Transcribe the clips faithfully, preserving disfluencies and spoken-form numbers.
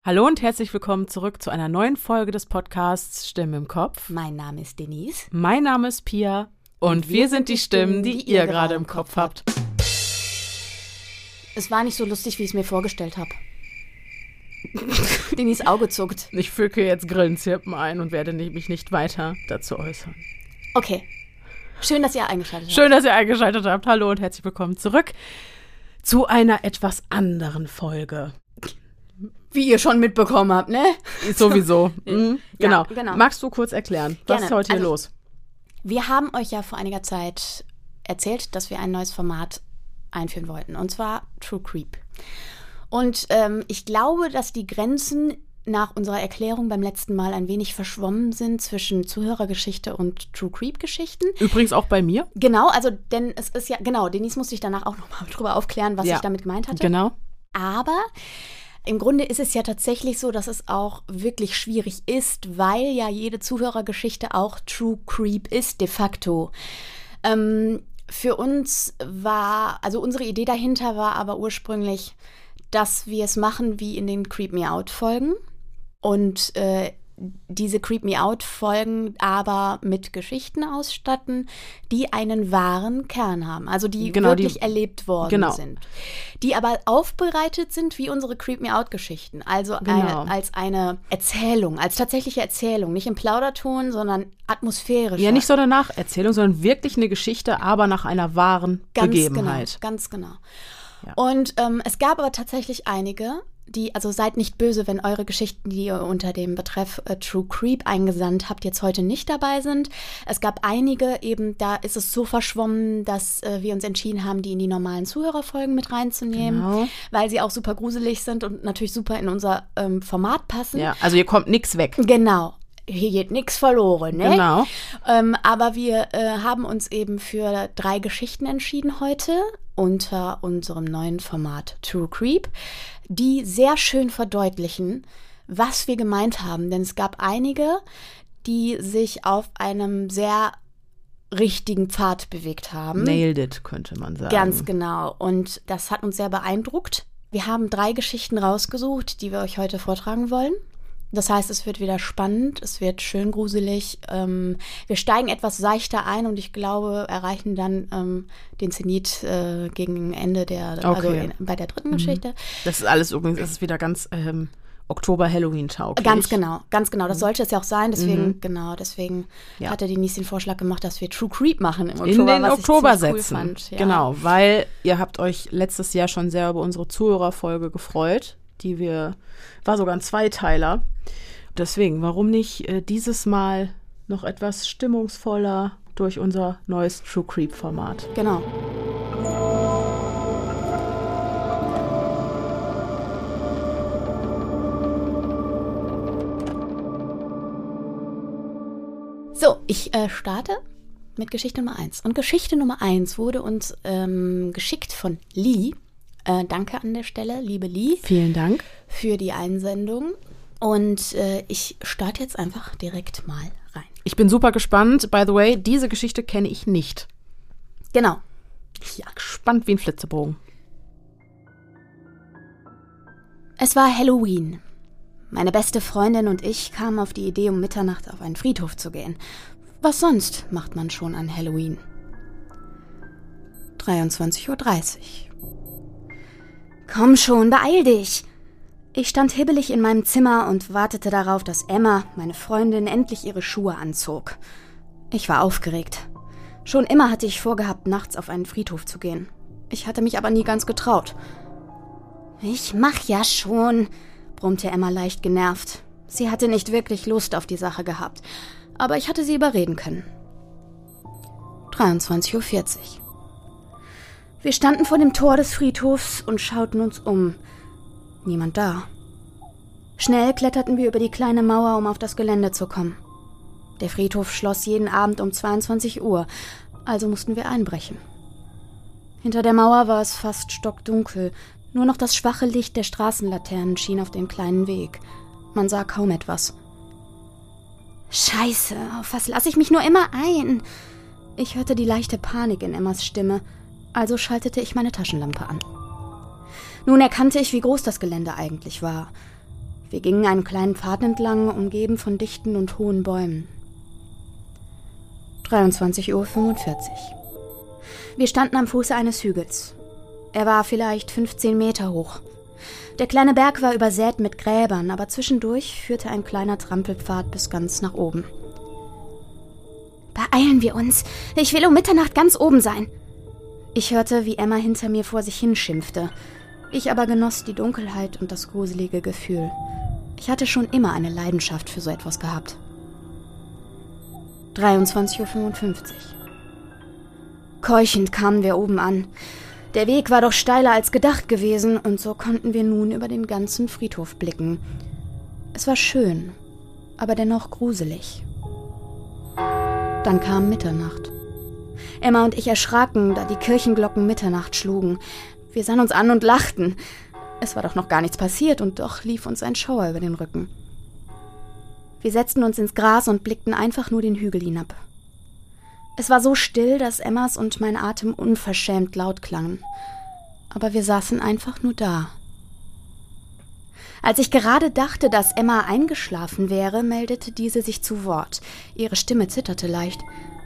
Hallo und herzlich willkommen zurück zu einer neuen Folge des Podcasts Stimmen im Kopf. Mein Name ist Denise. Mein Name ist Pia und, und wir, wir sind die Stimmen, die, die ihr gerade im Kopf habt. Es war nicht so lustig, wie ich es mir vorgestellt habe. Denise Auge zuckt. Ich füge jetzt Grillenzirpen ein und werde mich nicht weiter dazu äußern. Okay. Schön, dass ihr eingeschaltet habt. Schön, dass ihr eingeschaltet habt. Hallo und herzlich willkommen zurück zu einer etwas anderen Folge. Wie ihr schon mitbekommen habt, ne? Sowieso. Mhm. Genau. Ja, genau. Magst du kurz erklären, was Gerne. ist heute hier also, los? Wir haben euch ja vor einiger Zeit erzählt, dass wir ein neues Format einführen wollten. Und zwar True Creep. Und ähm, ich glaube, dass die Grenzen nach unserer Erklärung beim letzten Mal ein wenig verschwommen sind zwischen Zuhörergeschichte und True Creep-Geschichten. Übrigens auch bei mir. Genau, also denn es ist ja, genau, Denise musste ich danach auch nochmal drüber aufklären, was ja. ich damit gemeint hatte. Genau. Aber im Grunde ist es ja tatsächlich so, dass es auch wirklich schwierig ist, weil ja jede Zuhörergeschichte auch True Creep ist, de facto. Ähm, für uns war, also unsere Idee dahinter war aber ursprünglich, dass wir es machen wie in den Creep Me Out-Folgen und äh, diese Creep Me Out-Folgen aber mit Geschichten ausstatten, die einen wahren Kern haben, also die genau, wirklich die, erlebt worden genau. sind. Die aber aufbereitet sind wie unsere Creep Me Out-Geschichten, also genau. eine, als eine Erzählung, als tatsächliche Erzählung, nicht im Plauderton, sondern atmosphärisch. Ja, nicht so eine Nacherzählung, sondern wirklich eine Geschichte, aber nach einer wahren ganz Begebenheit. Genau, ganz genau. Ja. Und ähm, es gab aber tatsächlich einige, die, also seid nicht böse, wenn eure Geschichten, die ihr unter dem Betreff äh, True Creep eingesandt habt, jetzt heute nicht dabei sind. Es gab einige, eben da ist es so verschwommen, dass äh, wir uns entschieden haben, die in die normalen Zuhörerfolgen mit reinzunehmen, genau. weil sie auch super gruselig sind und natürlich super in unser ähm, Format passen. Ja, also hier kommt nichts weg. Genau. Hier geht nichts verloren, ne? Genau. Ähm, aber wir äh, haben uns eben für drei Geschichten entschieden heute unter unserem neuen Format True Creep, die sehr schön verdeutlichen, was wir gemeint haben. Denn es gab einige, die sich auf einem sehr richtigen Pfad bewegt haben. Nailed it, könnte man sagen. Ganz genau. Und das hat uns sehr beeindruckt. Wir haben drei Geschichten rausgesucht, die wir euch heute vortragen wollen. Das heißt, es wird wieder spannend, es wird schön gruselig. Ähm, wir steigen etwas seichter ein und ich glaube, erreichen dann ähm, den Zenit äh, gegen Ende der, okay. also in, bei der dritten mhm. Geschichte. Das ist alles übrigens, das ist wieder ganz ähm, Oktober-Halloween-tauglich. Ganz genau, ganz genau. Das mhm. sollte es ja auch sein. Deswegen, mhm. genau, deswegen ja. hatte Denise den Vorschlag gemacht, dass wir True Creep machen im Oktober. In den was Oktober ich setzen. Cool fand. Ja. Genau, weil ihr habt euch letztes Jahr schon sehr über unsere Zuhörerfolge gefreut. Die wir, war sogar ein Zweiteiler. Deswegen, warum nicht äh, dieses Mal noch etwas stimmungsvoller durch unser neues True Creep-Format? Genau. So, ich äh, starte mit Geschichte Nummer eins. Und Geschichte Nummer eins wurde uns ähm, geschickt von Lee. Äh, danke an der Stelle, liebe Lee. Vielen Dank. Für die Einsendung. Und äh, ich starte jetzt einfach direkt mal rein. Ich bin super gespannt. By the way, diese Geschichte kenne ich nicht. Genau. Ja, gespannt wie ein Flitzebogen. Es war Halloween. Meine beste Freundin und ich kamen auf die Idee, um Mitternacht auf einen Friedhof zu gehen. Was sonst macht man schon an Halloween? dreiundzwanzig Uhr dreißig. Komm schon, beeil dich! Ich stand hibbelig in meinem Zimmer und wartete darauf, dass Emma, meine Freundin, endlich ihre Schuhe anzog. Ich war aufgeregt. Schon immer hatte ich vorgehabt, nachts auf einen Friedhof zu gehen. Ich hatte mich aber nie ganz getraut. Ich mach ja schon, brummte Emma leicht genervt. Sie hatte nicht wirklich Lust auf die Sache gehabt, aber ich hatte sie überreden können. dreiundzwanzig Uhr vierzig. Wir standen vor dem Tor des Friedhofs und schauten uns um. Niemand da. Schnell kletterten wir über die kleine Mauer, um auf das Gelände zu kommen. Der Friedhof schloss jeden Abend um zweiundzwanzig Uhr, also mussten wir einbrechen. Hinter der Mauer war es fast stockdunkel, nur noch das schwache Licht der Straßenlaternen schien auf den kleinen Weg. Man sah kaum etwas. Scheiße, auf was lasse ich mich nur immer ein? Ich hörte die leichte Panik in Emmas Stimme, also schaltete ich meine Taschenlampe an. Nun erkannte ich, wie groß das Gelände eigentlich war. Wir gingen einen kleinen Pfad entlang, umgeben von dichten und hohen Bäumen. dreiundzwanzig Uhr fünfundvierzig. Wir standen am Fuße eines Hügels. Er war vielleicht fünfzehn Meter hoch. Der kleine Berg war übersät mit Gräbern, aber zwischendurch führte ein kleiner Trampelpfad bis ganz nach oben. »Beeilen wir uns! Ich will um Mitternacht ganz oben sein!« Ich hörte, wie Emma hinter mir vor sich hinschimpfte. Ich aber genoss die Dunkelheit und das gruselige Gefühl. Ich hatte schon immer eine Leidenschaft für so etwas gehabt. dreiundzwanzig Uhr fünfundfünfzig. Keuchend kamen wir oben an. Der Weg war doch steiler als gedacht gewesen, und so konnten wir nun über den ganzen Friedhof blicken. Es war schön, aber dennoch gruselig. Dann kam Mitternacht. Emma und ich erschraken, da die Kirchenglocken Mitternacht schlugen. Wir sahen uns an und lachten. Es war doch noch gar nichts passiert, und doch lief uns ein Schauer über den Rücken. Wir setzten uns ins Gras und blickten einfach nur den Hügel hinab. Es war so still, dass Emmas und mein Atem unverschämt laut klangen. Aber wir saßen einfach nur da. Als ich gerade dachte, dass Emma eingeschlafen wäre, meldete diese sich zu Wort. Ihre Stimme zitterte leicht.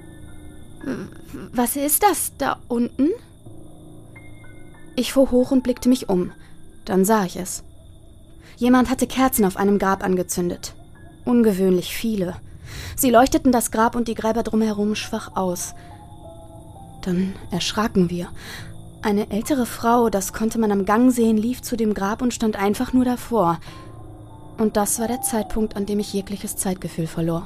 »Was ist das da unten?« Ich fuhr hoch und blickte mich um. Dann sah ich es. Jemand hatte Kerzen auf einem Grab angezündet. Ungewöhnlich viele. Sie leuchteten das Grab und die Gräber drumherum schwach aus. Dann erschraken wir. Eine ältere Frau, das konnte man am Gang sehen, lief zu dem Grab und stand einfach nur davor. Und das war der Zeitpunkt, an dem ich jegliches Zeitgefühl verlor.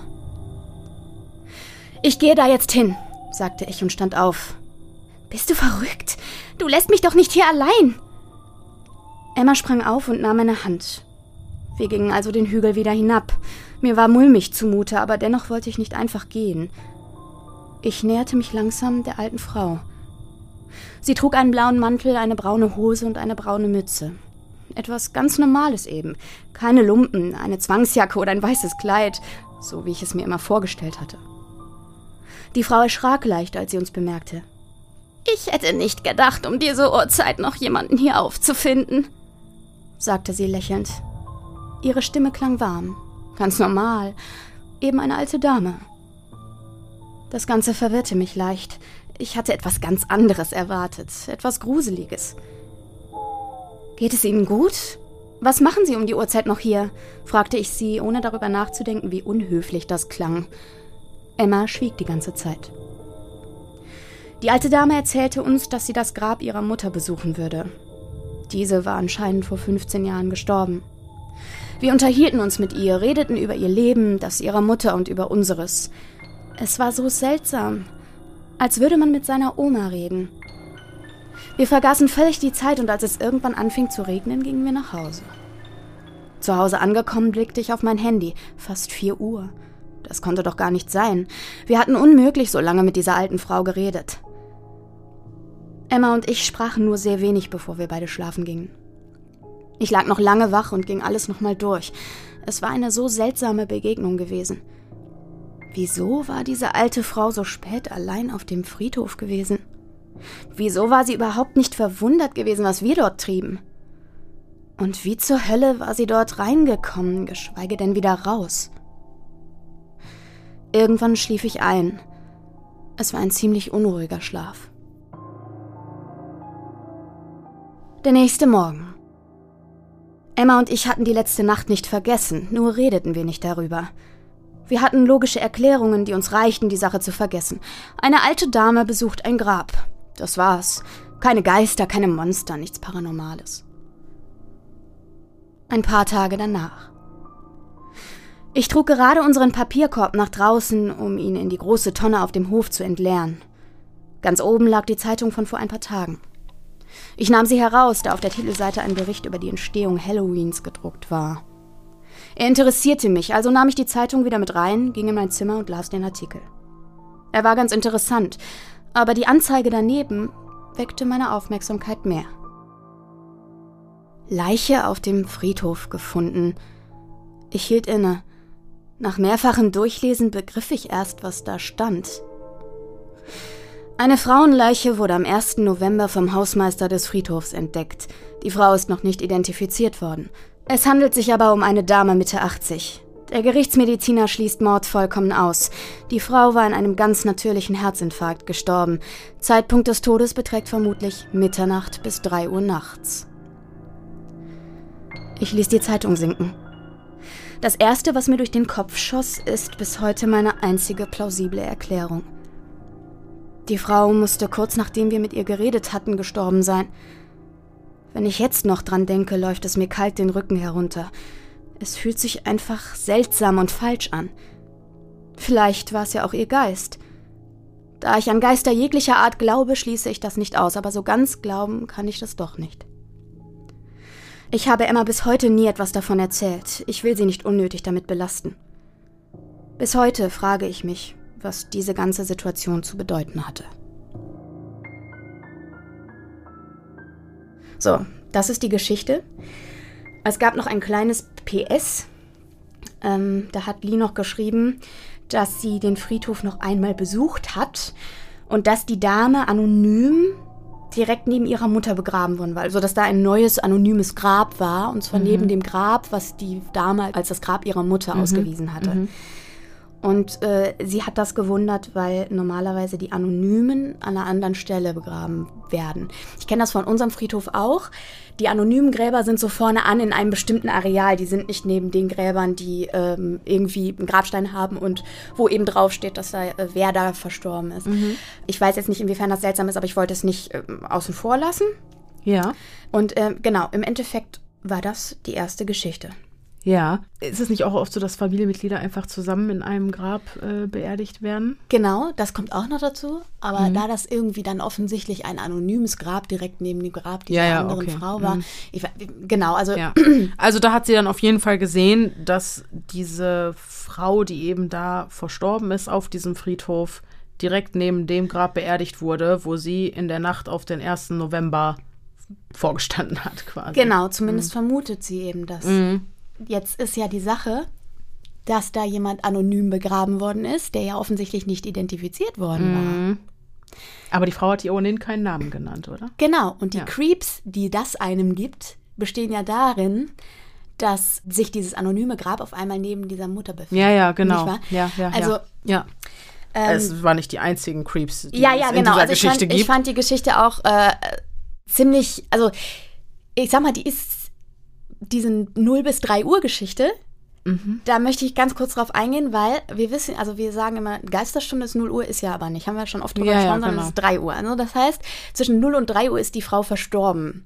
»Ich gehe da jetzt hin«, sagte ich und stand auf. »Bist du verrückt? Du lässt mich doch nicht hier allein!« Emma sprang auf und nahm meine Hand. Wir gingen also den Hügel wieder hinab. Mir war mulmig zumute, aber dennoch wollte ich nicht einfach gehen. Ich näherte mich langsam der alten Frau. Sie trug einen blauen Mantel, eine braune Hose und eine braune Mütze. Etwas ganz Normales eben. Keine Lumpen, eine Zwangsjacke oder ein weißes Kleid, so wie ich es mir immer vorgestellt hatte. Die Frau erschrak leicht, als sie uns bemerkte. »Ich hätte nicht gedacht, um diese Uhrzeit noch jemanden hier aufzufinden«, sagte sie lächelnd. Ihre Stimme klang warm, ganz normal, eben eine alte Dame. Das Ganze verwirrte mich leicht. Ich hatte etwas ganz anderes erwartet, etwas Gruseliges. »Geht es Ihnen gut? Was machen Sie um die Uhrzeit noch hier?« fragte ich sie, ohne darüber nachzudenken, wie unhöflich das klang. Emma schwieg die ganze Zeit. Die alte Dame erzählte uns, dass sie das Grab ihrer Mutter besuchen würde. Diese war anscheinend vor fünfzehn Jahren gestorben. Wir unterhielten uns mit ihr, redeten über ihr Leben, das ihrer Mutter und über unseres. Es war so seltsam, als würde man mit seiner Oma reden. Wir vergaßen völlig die Zeit, und als es irgendwann anfing zu regnen, gingen wir nach Hause. Zu Hause angekommen, blickte ich auf mein Handy. Fast vier Uhr. Das konnte doch gar nicht sein. Wir hatten unmöglich so lange mit dieser alten Frau geredet. Emma und ich sprachen nur sehr wenig, bevor wir beide schlafen gingen. Ich lag noch lange wach und ging alles nochmal durch. Es war eine so seltsame Begegnung gewesen. Wieso war diese alte Frau so spät allein auf dem Friedhof gewesen? Wieso war sie überhaupt nicht verwundert gewesen, was wir dort trieben? Und wie zur Hölle war sie dort reingekommen, geschweige denn wieder raus? Irgendwann schlief ich ein. Es war ein ziemlich unruhiger Schlaf. Der nächste Morgen. Emma und ich hatten die letzte Nacht nicht vergessen, nur redeten wir nicht darüber. Wir hatten logische Erklärungen, die uns reichten, die Sache zu vergessen. Eine alte Dame besucht ein Grab. Das war's. Keine Geister, keine Monster, nichts Paranormales. Ein paar Tage danach. Ich trug gerade unseren Papierkorb nach draußen, um ihn in die große Tonne auf dem Hof zu entleeren. Ganz oben lag die Zeitung von vor ein paar Tagen. Ich nahm sie heraus, da auf der Titelseite ein Bericht über die Entstehung Halloweens gedruckt war. Er interessierte mich, also nahm ich die Zeitung wieder mit rein, ging in mein Zimmer und las den Artikel. Er war ganz interessant, aber die Anzeige daneben weckte meine Aufmerksamkeit mehr. Leiche auf dem Friedhof gefunden. Ich hielt inne. Nach mehrfachem Durchlesen begriff ich erst, was da stand. Eine Frauenleiche wurde am ersten November vom Hausmeister des Friedhofs entdeckt. Die Frau ist noch nicht identifiziert worden. Es handelt sich aber um eine Dame Mitte achtzig. Der Gerichtsmediziner schließt Mord vollkommen aus. Die Frau war an einem ganz natürlichen Herzinfarkt gestorben. Zeitpunkt des Todes beträgt vermutlich Mitternacht bis drei Uhr nachts. Ich ließ die Zeitung sinken. Das Erste, was mir durch den Kopf schoss, ist bis heute meine einzige plausible Erklärung. Die Frau musste kurz nachdem wir mit ihr geredet hatten, gestorben sein. Wenn ich jetzt noch dran denke, läuft es mir kalt den Rücken herunter. Es fühlt sich einfach seltsam und falsch an. Vielleicht war es ja auch ihr Geist. Da ich an Geister jeglicher Art glaube, schließe ich das nicht aus, aber so ganz glauben kann ich das doch nicht. Ich habe Emma bis heute nie etwas davon erzählt. Ich will sie nicht unnötig damit belasten. Bis heute frage ich mich, was diese ganze Situation zu bedeuten hatte. So, das ist die Geschichte. Es gab noch ein kleines P S. Ähm, da hat Lee noch geschrieben, dass sie den Friedhof noch einmal besucht hat und dass die Dame anonym direkt neben ihrer Mutter begraben worden war. Also, dass da ein neues, anonymes Grab war, und zwar mhm. neben dem Grab, was die Dame als das Grab ihrer Mutter mhm. ausgewiesen hatte. Mhm. Und äh, sie hat das gewundert, weil normalerweise die Anonymen an einer anderen Stelle begraben werden. Ich kenne das von unserem Friedhof auch. Die anonymen Gräber sind so vorne an in einem bestimmten Areal. Die sind nicht neben den Gräbern, die ähm, irgendwie einen Grabstein haben und wo eben draufsteht, dass da äh, wer da verstorben ist. Mhm. Ich weiß jetzt nicht, inwiefern das seltsam ist, aber ich wollte es nicht äh, außen vor lassen. Ja. Und äh, genau, im Endeffekt war das die erste Geschichte. Ja. Ist es nicht auch oft so, dass Familienmitglieder einfach zusammen in einem Grab äh, beerdigt werden? Genau, das kommt auch noch dazu. Aber mhm. da das irgendwie dann offensichtlich ein anonymes Grab direkt neben dem Grab dieser ja, ja, anderen okay. Frau war. Mhm. Ich, genau, also... Ja. Also da hat sie dann auf jeden Fall gesehen, dass diese Frau, die eben da verstorben ist auf diesem Friedhof, direkt neben dem Grab beerdigt wurde, wo sie in der Nacht auf den ersten November vorgestanden hat quasi. Genau, zumindest mhm. vermutet sie eben das. Mhm. Jetzt ist ja die Sache, dass da jemand anonym begraben worden ist, der ja offensichtlich nicht identifiziert worden mhm. war. Aber die Frau hat ihr ohnehin keinen Namen genannt, oder? Genau, und die ja. Creeps, die das einem gibt, bestehen ja darin, dass sich dieses anonyme Grab auf einmal neben dieser Mutter befindet. Ja, ja, genau. Nicht wahr? Ja, ja, also, ja. ja. Ähm, es waren nicht die einzigen Creeps, die ja, es ja, in genau. dieser also ich Geschichte fand, gibt. Ich fand die Geschichte auch äh, ziemlich, also ich sag mal, die ist diese null bis drei Uhr Geschichte, mhm. da möchte ich ganz kurz drauf eingehen, weil wir wissen, also wir sagen immer, Geisterstunde ist null Uhr, ist ja aber nicht, haben wir schon oft drüber ja, gesprochen, ja, sondern genau. es ist drei Uhr. Also das heißt, zwischen null und drei Uhr ist die Frau verstorben.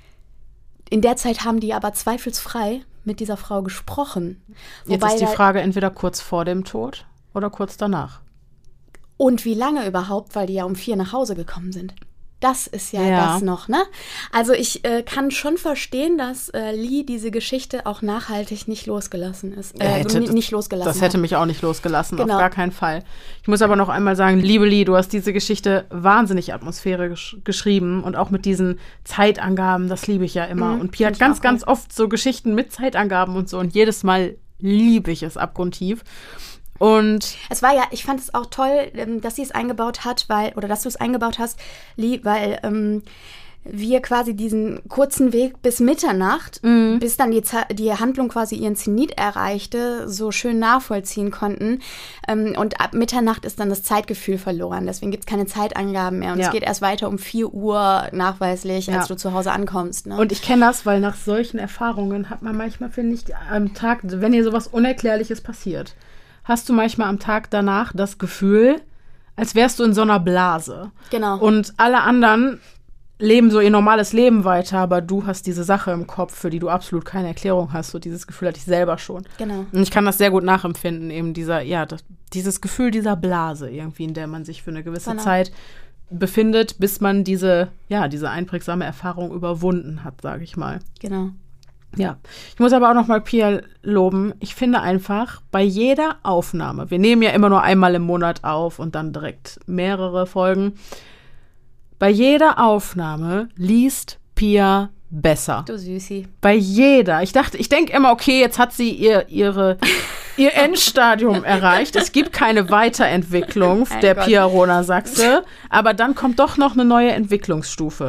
In der Zeit haben die aber zweifelsfrei mit dieser Frau gesprochen. Jetzt Wobei ist die da, Frage entweder kurz vor dem Tod oder kurz danach. Und wie lange überhaupt, weil die ja um vier nach Hause gekommen sind. Das ist ja, ja. das noch, ne? Also ich äh, kann schon verstehen, dass äh, Lee diese Geschichte auch nachhaltig nicht losgelassen ist. Äh, ja, hätte, n- nicht losgelassen Das hätte hat. mich auch nicht losgelassen, Genau. auf gar keinen Fall. Ich muss aber noch einmal sagen, liebe Lee, du hast diese Geschichte wahnsinnig atmosphärisch geschrieben und auch mit diesen Zeitangaben, das liebe ich ja immer. Mhm, und Pia hat ich ganz, auch. ganz oft so Geschichten mit Zeitangaben und so und jedes Mal liebe ich es abgrundtief. Und es war ja, ich fand es auch toll, dass sie es eingebaut hat, weil, oder dass du es eingebaut hast, Lee, weil ähm, wir quasi diesen kurzen Weg bis Mitternacht, mhm. bis dann die, die Handlung quasi ihren Zenit erreichte, so schön nachvollziehen konnten. Ähm, und ab Mitternacht ist dann das Zeitgefühl verloren. Deswegen gibt es keine Zeitangaben mehr. Und ja. es geht erst weiter um vier Uhr nachweislich, ja. als du zu Hause ankommst. Ne? Und ich kenne das, weil nach solchen Erfahrungen hat man manchmal, finde ich, am Tag, wenn dir sowas Unerklärliches passiert, hast du manchmal am Tag danach das Gefühl, als wärst du in so einer Blase. Genau. Und alle anderen leben so ihr normales Leben weiter, aber du hast diese Sache im Kopf, für die du absolut keine Erklärung hast. So dieses Gefühl hatte ich selber schon. Genau. Und ich kann das sehr gut nachempfinden, eben dieser, ja, das, dieses Gefühl dieser Blase irgendwie, in der man sich für eine gewisse genau. Zeit befindet, bis man diese, ja, diese einprägsame Erfahrung überwunden hat, sage ich mal. Genau. Ja, ich muss aber auch noch mal Pia loben. Ich finde einfach, bei jeder Aufnahme, wir nehmen ja immer nur einmal im Monat auf und dann direkt mehrere Folgen, bei jeder Aufnahme liest Pia besser. Du Süßi. Bei jeder. Ich dachte, ich denke immer, okay, jetzt hat sie ihr, ihre, ihr Endstadium erreicht. Es gibt keine Weiterentwicklung Mein der Gott. Pia Rona Sachse, aber dann kommt doch noch eine neue Entwicklungsstufe.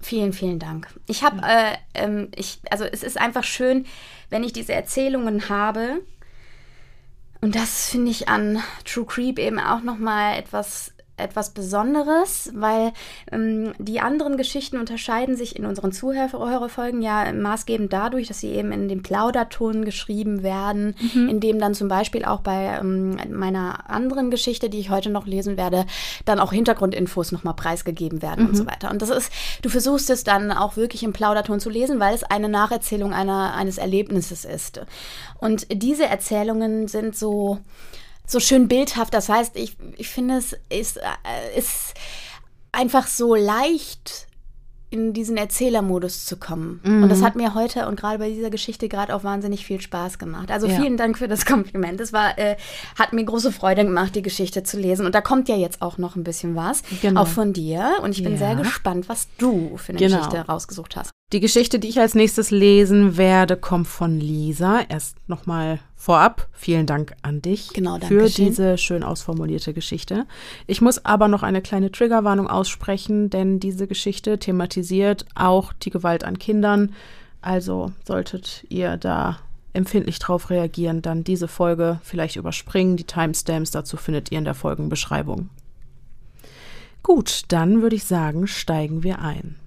Vielen, vielen Dank. Ich habe, äh, ähm, ich, also es ist einfach schön, wenn ich diese Erzählungen habe. Und das finde ich an True Creep eben auch nochmal etwas, etwas Besonderes, weil ähm, die anderen Geschichten unterscheiden sich in unseren Zuhörerfolgen ja maßgebend dadurch, dass sie eben in dem Plauderton geschrieben werden, mhm. in dem dann zum Beispiel auch bei ähm, meiner anderen Geschichte, die ich heute noch lesen werde, dann auch Hintergrundinfos nochmal preisgegeben werden mhm. und so weiter. Und das ist, du versuchst es dann auch wirklich im Plauderton zu lesen, weil es eine Nacherzählung einer, eines Erlebnisses ist. Und diese Erzählungen sind so so schön bildhaft. Das heißt, ich, ich finde, es ist, äh, ist einfach so leicht, in diesen Erzählermodus zu kommen. Mhm. Und das hat mir heute und gerade bei dieser Geschichte gerade auch wahnsinnig viel Spaß gemacht. Also ja. vielen Dank für das Kompliment. Es war, äh, hat mir große Freude gemacht, die Geschichte zu lesen. Und da kommt ja jetzt auch noch ein bisschen was, genau. auch von dir. Und ich bin ja. sehr gespannt, was du für eine genau. Geschichte rausgesucht hast. Die Geschichte, die ich als nächstes lesen werde, kommt von Lisa. Erst nochmal vorab, vielen Dank an dich genau, für diese schön ausformulierte Geschichte. Ich muss aber noch eine kleine Triggerwarnung aussprechen, denn diese Geschichte thematisiert auch die Gewalt an Kindern. Also solltet ihr da empfindlich drauf reagieren, dann diese Folge vielleicht überspringen. Die Timestamps dazu findet ihr in der Folgenbeschreibung. Gut, dann würde ich sagen, steigen wir ein.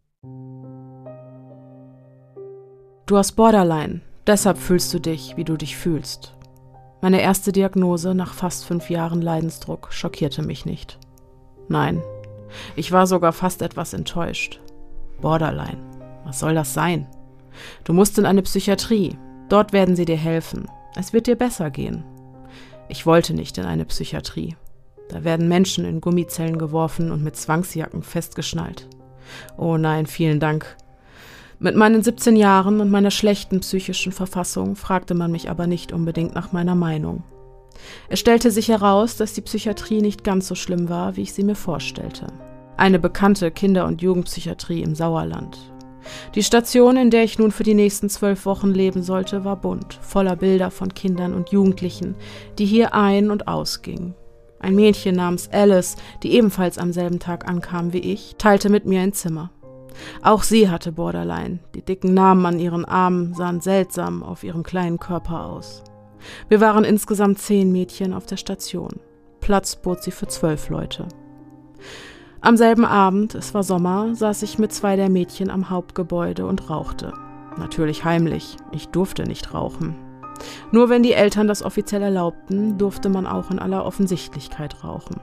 Du hast Borderline, deshalb fühlst du dich, wie du dich fühlst. Meine erste Diagnose nach fast fünf Jahren Leidensdruck schockierte mich nicht. Nein, ich war sogar fast etwas enttäuscht. Borderline, was soll das sein? Du musst in eine Psychiatrie, dort werden sie dir helfen. Es wird dir besser gehen. Ich wollte nicht in eine Psychiatrie. Da werden Menschen in Gummizellen geworfen und mit Zwangsjacken festgeschnallt. Oh nein, vielen Dank. Mit meinen siebzehn Jahren und meiner schlechten psychischen Verfassung fragte man mich aber nicht unbedingt nach meiner Meinung. Es stellte sich heraus, dass die Psychiatrie nicht ganz so schlimm war, wie ich sie mir vorstellte. Eine bekannte Kinder- und Jugendpsychiatrie im Sauerland. Die Station, in der ich nun für die nächsten zwölf Wochen leben sollte, war bunt, voller Bilder von Kindern und Jugendlichen, die hier ein- und ausgingen. Ein Mädchen namens Alice, die ebenfalls am selben Tag ankam wie ich, teilte mit mir ein Zimmer. Auch sie hatte Borderline. Die dicken Narben an ihren Armen sahen seltsam auf ihrem kleinen Körper aus. Wir waren insgesamt zehn Mädchen auf der Station. Platz bot sie für zwölf Leute. Am selben Abend, es war Sommer, saß ich mit zwei der Mädchen am Hauptgebäude und rauchte. Natürlich heimlich, ich durfte nicht rauchen. Nur wenn die Eltern das offiziell erlaubten, durfte man auch in aller Offensichtlichkeit rauchen.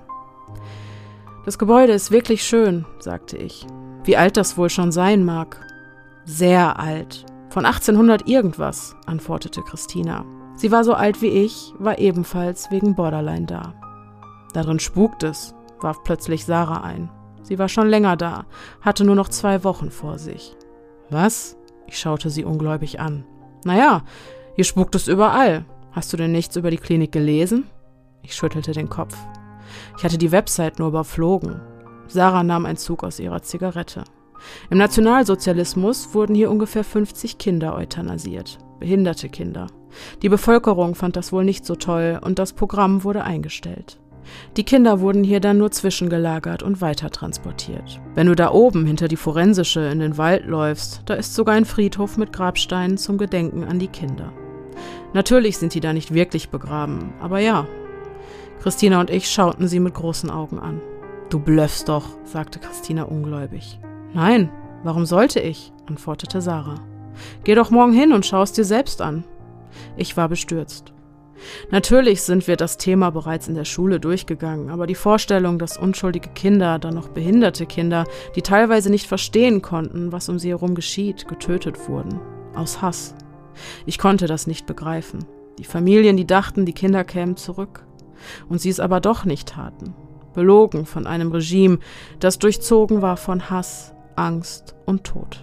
Das Gebäude ist wirklich schön, sagte ich. Wie alt das wohl schon sein mag. Sehr alt. Von achtzehnhundert irgendwas, antwortete Christina. Sie war so alt wie ich, war ebenfalls wegen Borderline da. Darin spukt es, warf plötzlich Sarah ein. Sie war schon länger da, hatte nur noch zwei Wochen vor sich. Was? Ich schaute sie ungläubig an. Naja, hier spukt es überall. Hast du denn nichts über die Klinik gelesen? Ich schüttelte den Kopf. Ich hatte die Website nur überflogen. Sarah nahm einen Zug aus ihrer Zigarette. Im Nationalsozialismus wurden hier ungefähr fünfzig Kinder euthanasiert. Behinderte Kinder. Die Bevölkerung fand das wohl nicht so toll und das Programm wurde eingestellt. Die Kinder wurden hier dann nur zwischengelagert und weitertransportiert. Wenn du da oben hinter die Forensische in den Wald läufst, da ist sogar ein Friedhof mit Grabsteinen zum Gedenken an die Kinder. Natürlich sind die da nicht wirklich begraben, aber ja. Christina und ich schauten sie mit großen Augen an. »Du blöffst doch«, sagte Christina ungläubig. »Nein, warum sollte ich?«, antwortete Sarah. »Geh doch morgen hin und schau es dir selbst an.« Ich war bestürzt. Natürlich sind wir das Thema bereits in der Schule durchgegangen, aber die Vorstellung, dass unschuldige Kinder, dann noch behinderte Kinder, die teilweise nicht verstehen konnten, was um sie herum geschieht, getötet wurden. Aus Hass. Ich konnte das nicht begreifen. Die Familien, die dachten, die Kinder kämen zurück. Und sie es aber doch nicht taten. Belogen von einem Regime, das durchzogen war von Hass, Angst und Tod.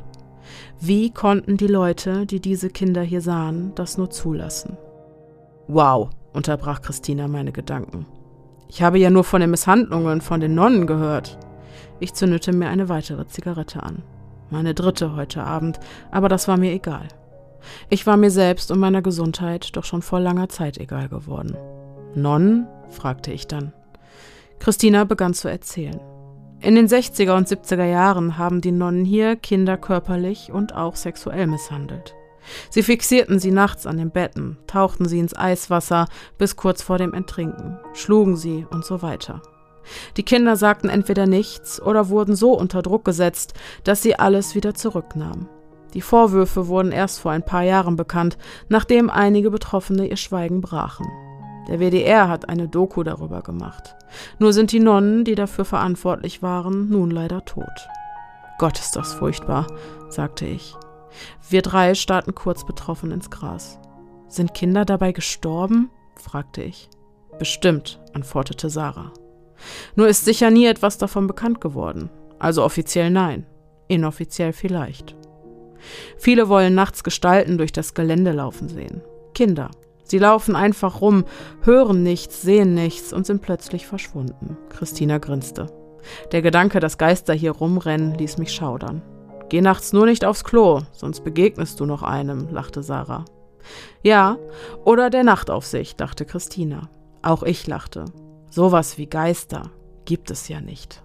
Wie konnten die Leute, die diese Kinder hier sahen, das nur zulassen? Wow, unterbrach Christina meine Gedanken. Ich habe ja nur von den Misshandlungen von den Nonnen gehört. Ich zündete mir eine weitere Zigarette an. Meine dritte heute Abend, aber das war mir egal. Ich war mir selbst und meiner Gesundheit doch schon vor langer Zeit egal geworden. Nonnen? Fragte ich dann. Christina begann zu erzählen. In den sechziger und siebziger Jahren haben die Nonnen hier Kinder körperlich und auch sexuell misshandelt. Sie fixierten sie nachts an den Betten, tauchten sie ins Eiswasser bis kurz vor dem Ertrinken, schlugen sie und so weiter. Die Kinder sagten entweder nichts oder wurden so unter Druck gesetzt, dass sie alles wieder zurücknahmen. Die Vorwürfe wurden erst vor ein paar Jahren bekannt, nachdem einige Betroffene ihr Schweigen brachen. Der W D R hat eine Doku darüber gemacht. Nur sind die Nonnen, die dafür verantwortlich waren, nun leider tot. Gott, ist das furchtbar, sagte ich. Wir drei starrten kurz betroffen ins Gras. Sind Kinder dabei gestorben? Fragte ich. Bestimmt, antwortete Sarah. Nur ist sicher nie etwas davon bekannt geworden. Also offiziell nein, inoffiziell vielleicht. Viele wollen nachts Gestalten durch das Gelände laufen sehen. Kinder. Sie laufen einfach rum, hören nichts, sehen nichts und sind plötzlich verschwunden. Christina grinste. Der Gedanke, dass Geister hier rumrennen, ließ mich schaudern. Geh nachts nur nicht aufs Klo, sonst begegnest du noch einem, lachte Sarah. Ja, oder der Nachtaufsicht, dachte Christina. Auch ich lachte. Sowas wie Geister gibt es ja nicht.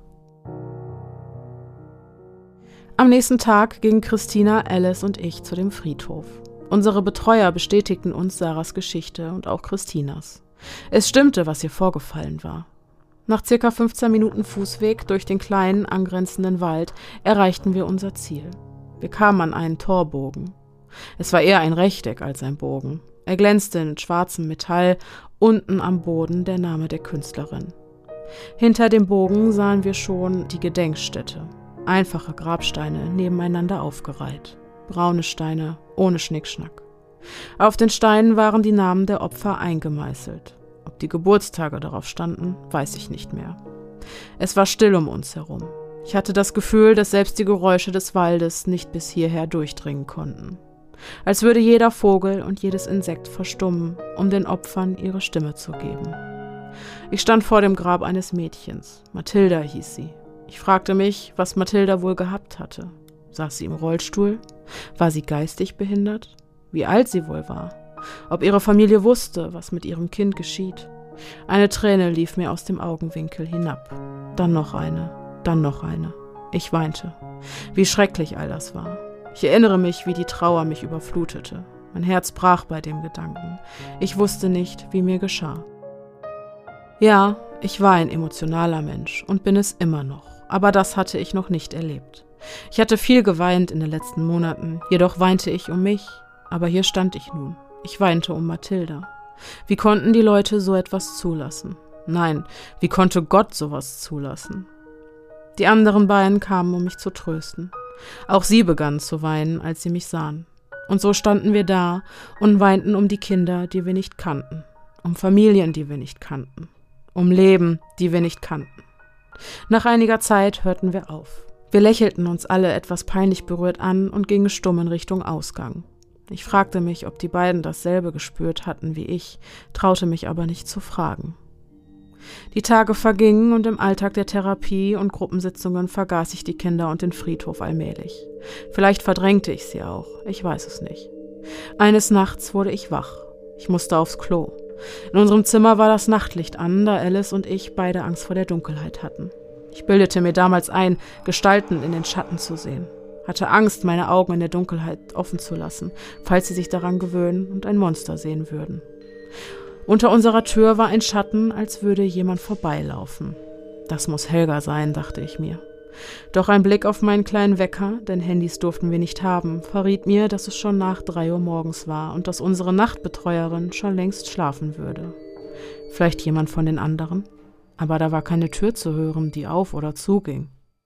Am nächsten Tag gingen Christina, Alice und ich zu dem Friedhof. Unsere Betreuer bestätigten uns Sarahs Geschichte und auch Christinas. Es stimmte, was ihr vorgefallen war. Nach circa fünfzehn Minuten Fußweg durch den kleinen, angrenzenden Wald erreichten wir unser Ziel. Wir kamen an einen Torbogen. Es war eher ein Rechteck als ein Bogen. Er glänzte in schwarzem Metall, unten am Boden der Name der Künstlerin. Hinter dem Bogen sahen wir schon die Gedenkstätte. Einfache Grabsteine nebeneinander aufgereiht. Braune Steine, ohne Schnickschnack. Auf den Steinen waren die Namen der Opfer eingemeißelt. Ob die Geburtstage darauf standen, weiß ich nicht mehr. Es war still um uns herum. Ich hatte das Gefühl, dass selbst die Geräusche des Waldes nicht bis hierher durchdringen konnten. Als würde jeder Vogel und jedes Insekt verstummen, um den Opfern ihre Stimme zu geben. Ich stand vor dem Grab eines Mädchens. Mathilda hieß sie. Ich fragte mich, was Mathilda wohl gehabt hatte. Saß sie im Rollstuhl? War sie geistig behindert? Wie alt sie wohl war? Ob ihre Familie wusste, was mit ihrem Kind geschieht? Eine Träne lief mir aus dem Augenwinkel hinab. Dann noch eine, dann noch eine. Ich weinte. Wie schrecklich all das war. Ich erinnere mich, wie die Trauer mich überflutete. Mein Herz brach bei dem Gedanken. Ich wusste nicht, wie mir geschah. Ja, ich war ein emotionaler Mensch und bin es immer noch. Aber das hatte ich noch nicht erlebt. Ich hatte viel geweint in den letzten Monaten, jedoch weinte ich um mich. Aber hier stand ich nun. Ich weinte um Mathilda. Wie konnten die Leute so etwas zulassen? Nein, wie konnte Gott sowas zulassen? Die anderen beiden kamen, um mich zu trösten. Auch sie begannen zu weinen, als sie mich sahen. Und so standen wir da und weinten um die Kinder, die wir nicht kannten, um Familien, die wir nicht kannten, um Leben, die wir nicht kannten. Nach einiger Zeit hörten wir auf. Wir lächelten uns alle etwas peinlich berührt an und gingen stumm in Richtung Ausgang. Ich fragte mich, ob die beiden dasselbe gespürt hatten wie ich, traute mich aber nicht zu fragen. Die Tage vergingen und im Alltag der Therapie und Gruppensitzungen vergaß ich die Kinder und den Friedhof allmählich. Vielleicht verdrängte ich sie auch, ich weiß es nicht. Eines Nachts wurde ich wach. Ich musste aufs Klo. In unserem Zimmer war das Nachtlicht an, da Alice und ich beide Angst vor der Dunkelheit hatten. Ich bildete mir damals ein, Gestalten in den Schatten zu sehen. Hatte Angst, meine Augen in der Dunkelheit offen zu lassen, falls sie sich daran gewöhnen und ein Monster sehen würden. Unter unserer Tür war ein Schatten, als würde jemand vorbeilaufen. Das muss Helga sein, dachte ich mir. Doch ein Blick auf meinen kleinen Wecker, denn Handys durften wir nicht haben, verriet mir, dass es schon nach drei Uhr morgens war und dass unsere Nachtbetreuerin schon längst schlafen würde. Vielleicht jemand von den anderen? Aber da war keine Tür zu hören, die auf oder zuging.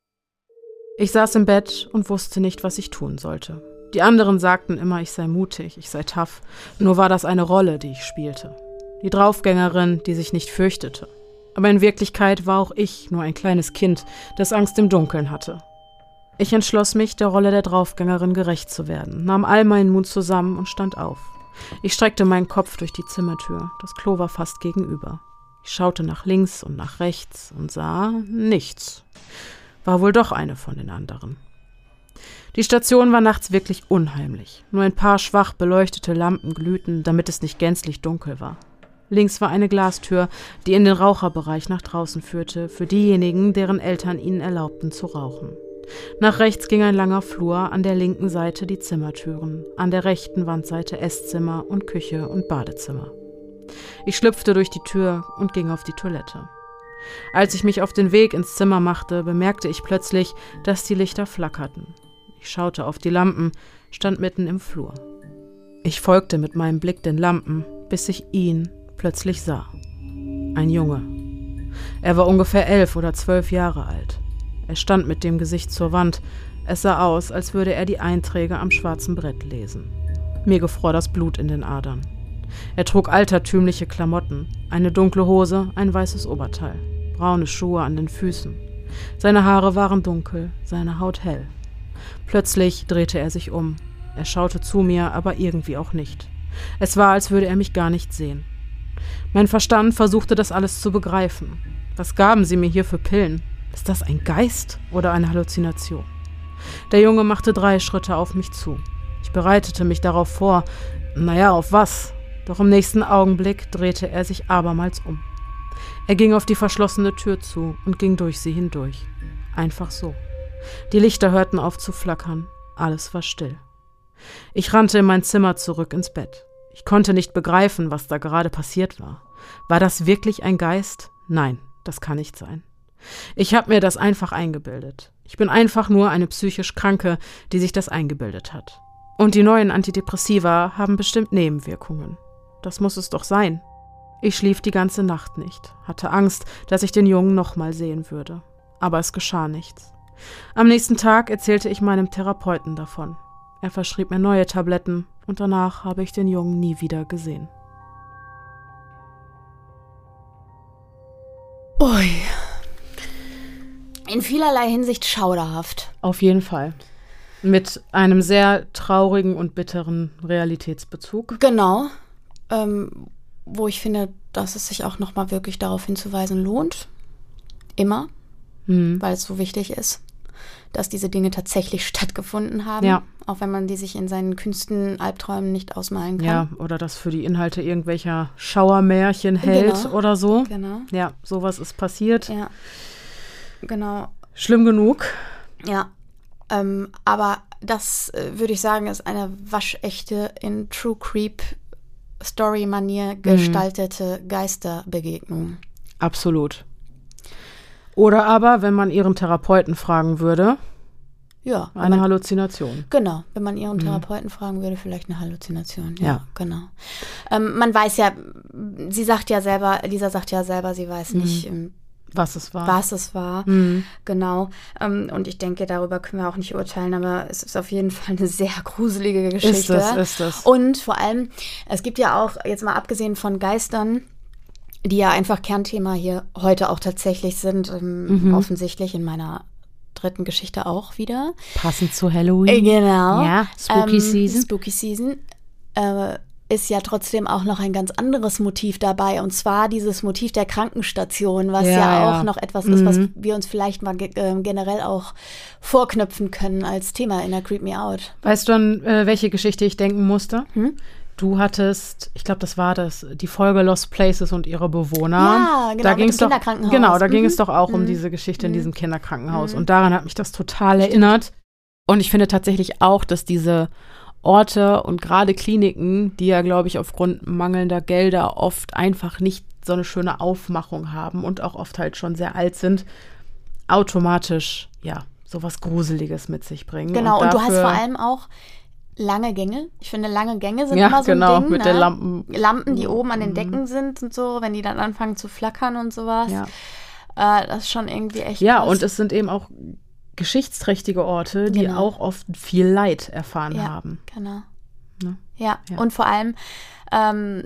Ich saß im Bett und wusste nicht, was ich tun sollte. Die anderen sagten immer, ich sei mutig, ich sei tough. Nur war das eine Rolle, die ich spielte. Die Draufgängerin, die sich nicht fürchtete. Aber in Wirklichkeit war auch ich nur ein kleines Kind, das Angst im Dunkeln hatte. Ich entschloss mich, der Rolle der Draufgängerin gerecht zu werden, nahm all meinen Mut zusammen und stand auf. Ich streckte meinen Kopf durch die Zimmertür. Das Klo war fast gegenüber. Ich schaute nach links und nach rechts und sah nichts. War wohl doch eine von den anderen. Die Station war nachts wirklich unheimlich. Nur ein paar schwach beleuchtete Lampen glühten, damit es nicht gänzlich dunkel war. Links war eine Glastür, die in den Raucherbereich nach draußen führte, für diejenigen, deren Eltern ihnen erlaubten zu rauchen. Nach rechts ging ein langer Flur, an der linken Seite die Zimmertüren, an der rechten Wandseite Esszimmer und Küche und Badezimmer. Ich schlüpfte durch die Tür und ging auf die Toilette. Als ich mich auf den Weg ins Zimmer machte, bemerkte ich plötzlich, dass die Lichter flackerten. Ich schaute auf die Lampen, stand mitten im Flur. Ich folgte mit meinem Blick den Lampen, bis ich ihn plötzlich sah. Ein Junge. Er war ungefähr elf oder zwölf Jahre alt. Er stand mit dem Gesicht zur Wand. Es sah aus, als würde er die Einträge am schwarzen Brett lesen. Mir gefror das Blut in den Adern. Er trug altertümliche Klamotten, eine dunkle Hose, ein weißes Oberteil, braune Schuhe an den Füßen. Seine Haare waren dunkel, seine Haut hell. Plötzlich drehte er sich um. Er schaute zu mir, aber irgendwie auch nicht. Es war, als würde er mich gar nicht sehen. Mein Verstand versuchte, das alles zu begreifen. Was gaben sie mir hier für Pillen? Ist das ein Geist oder eine Halluzination? Der Junge machte drei Schritte auf mich zu. Ich bereitete mich darauf vor. Naja, auf was? Doch im nächsten Augenblick drehte er sich abermals um. Er ging auf die verschlossene Tür zu und ging durch sie hindurch. Einfach so. Die Lichter hörten auf zu flackern. Alles war still. Ich rannte in mein Zimmer zurück ins Bett. Ich konnte nicht begreifen, was da gerade passiert war. War das wirklich ein Geist? Nein, das kann nicht sein. Ich habe mir das einfach eingebildet. Ich bin einfach nur eine psychisch Kranke, die sich das eingebildet hat. Und die neuen Antidepressiva haben bestimmt Nebenwirkungen. Das muss es doch sein. Ich schlief die ganze Nacht nicht, hatte Angst, dass ich den Jungen nochmal sehen würde. Aber es geschah nichts. Am nächsten Tag erzählte ich meinem Therapeuten davon. Er verschrieb mir neue Tabletten und danach habe ich den Jungen nie wieder gesehen. Ui. In vielerlei Hinsicht schauderhaft. Auf jeden Fall. Mit einem sehr traurigen und bitteren Realitätsbezug. Genau. Ähm, wo ich finde, dass es sich auch nochmal wirklich darauf hinzuweisen lohnt. Immer. Mhm. Weil es so wichtig ist, dass diese Dinge tatsächlich stattgefunden haben. Ja. Auch wenn man die sich in seinen kühnsten Albträumen nicht ausmalen kann. Ja, oder das für die Inhalte irgendwelcher Schauermärchen hält genau. oder so. Genau. Ja, sowas ist passiert. Ja. Genau. Schlimm genug. Ja, ähm, aber das, äh, würde ich sagen, ist eine waschechte, in True Creep Story-Manier gestaltete mhm. Geisterbegegnung. Absolut. Oder aber, wenn man ihren Therapeuten fragen würde, ja, eine man, Halluzination. Genau, wenn man ihren Therapeuten mhm. fragen würde, vielleicht eine Halluzination. Ja, ja. genau. Ähm, man weiß ja, sie sagt ja selber, Lisa sagt ja selber, sie weiß mhm. nicht, ähm, was es war. Was es war, mhm. genau. Ähm, und ich denke, darüber können wir auch nicht urteilen, aber es ist auf jeden Fall eine sehr gruselige Geschichte. Ist es, ist es. Und vor allem, es gibt ja auch, jetzt mal abgesehen von Geistern, die ja einfach Kernthema hier heute auch tatsächlich sind, ähm, mhm. offensichtlich in meiner dritten Geschichte auch wieder. Passend zu Halloween. Äh, genau. Ja, Spooky ähm, Season. Spooky Season. Äh, ist ja trotzdem auch noch ein ganz anderes Motiv dabei, und zwar dieses Motiv der Krankenstation, was ja, ja auch ja. noch etwas ist, mhm. was wir uns vielleicht mal ge- äh, generell auch vorknüpfen können als Thema in der Creep Me Out. Weißt du, an äh, welche Geschichte ich denken musste? Hm? Du hattest, ich glaube, das war das, die Folge Lost Places und ihre Bewohner. Ja, genau, da mit dem doch, Kinderkrankenhaus. Genau, da mhm. ging es doch auch mhm. um diese Geschichte in diesem Kinderkrankenhaus. Mhm. Und daran hat mich das total erinnert. Und ich finde tatsächlich auch, dass diese Orte und gerade Kliniken, die ja, glaube ich, aufgrund mangelnder Gelder oft einfach nicht so eine schöne Aufmachung haben und auch oft halt schon sehr alt sind, automatisch, ja, sowas Gruseliges mit sich bringen. Genau, und, und dafür, du hast vor allem auch lange Gänge. Ich finde, lange Gänge sind ja, immer so genau, ein Ding. mit ne? den Lampen. Lampen, die oben an den Decken sind und so, wenn die dann anfangen zu flackern und sowas. Ja. Äh, das ist schon irgendwie echt Ja, krass. und es sind eben auch geschichtsträchtige Orte, die genau. auch oft viel Leid erfahren ja, haben. Genau. Ne? Ja. Ja, und vor allem, ähm,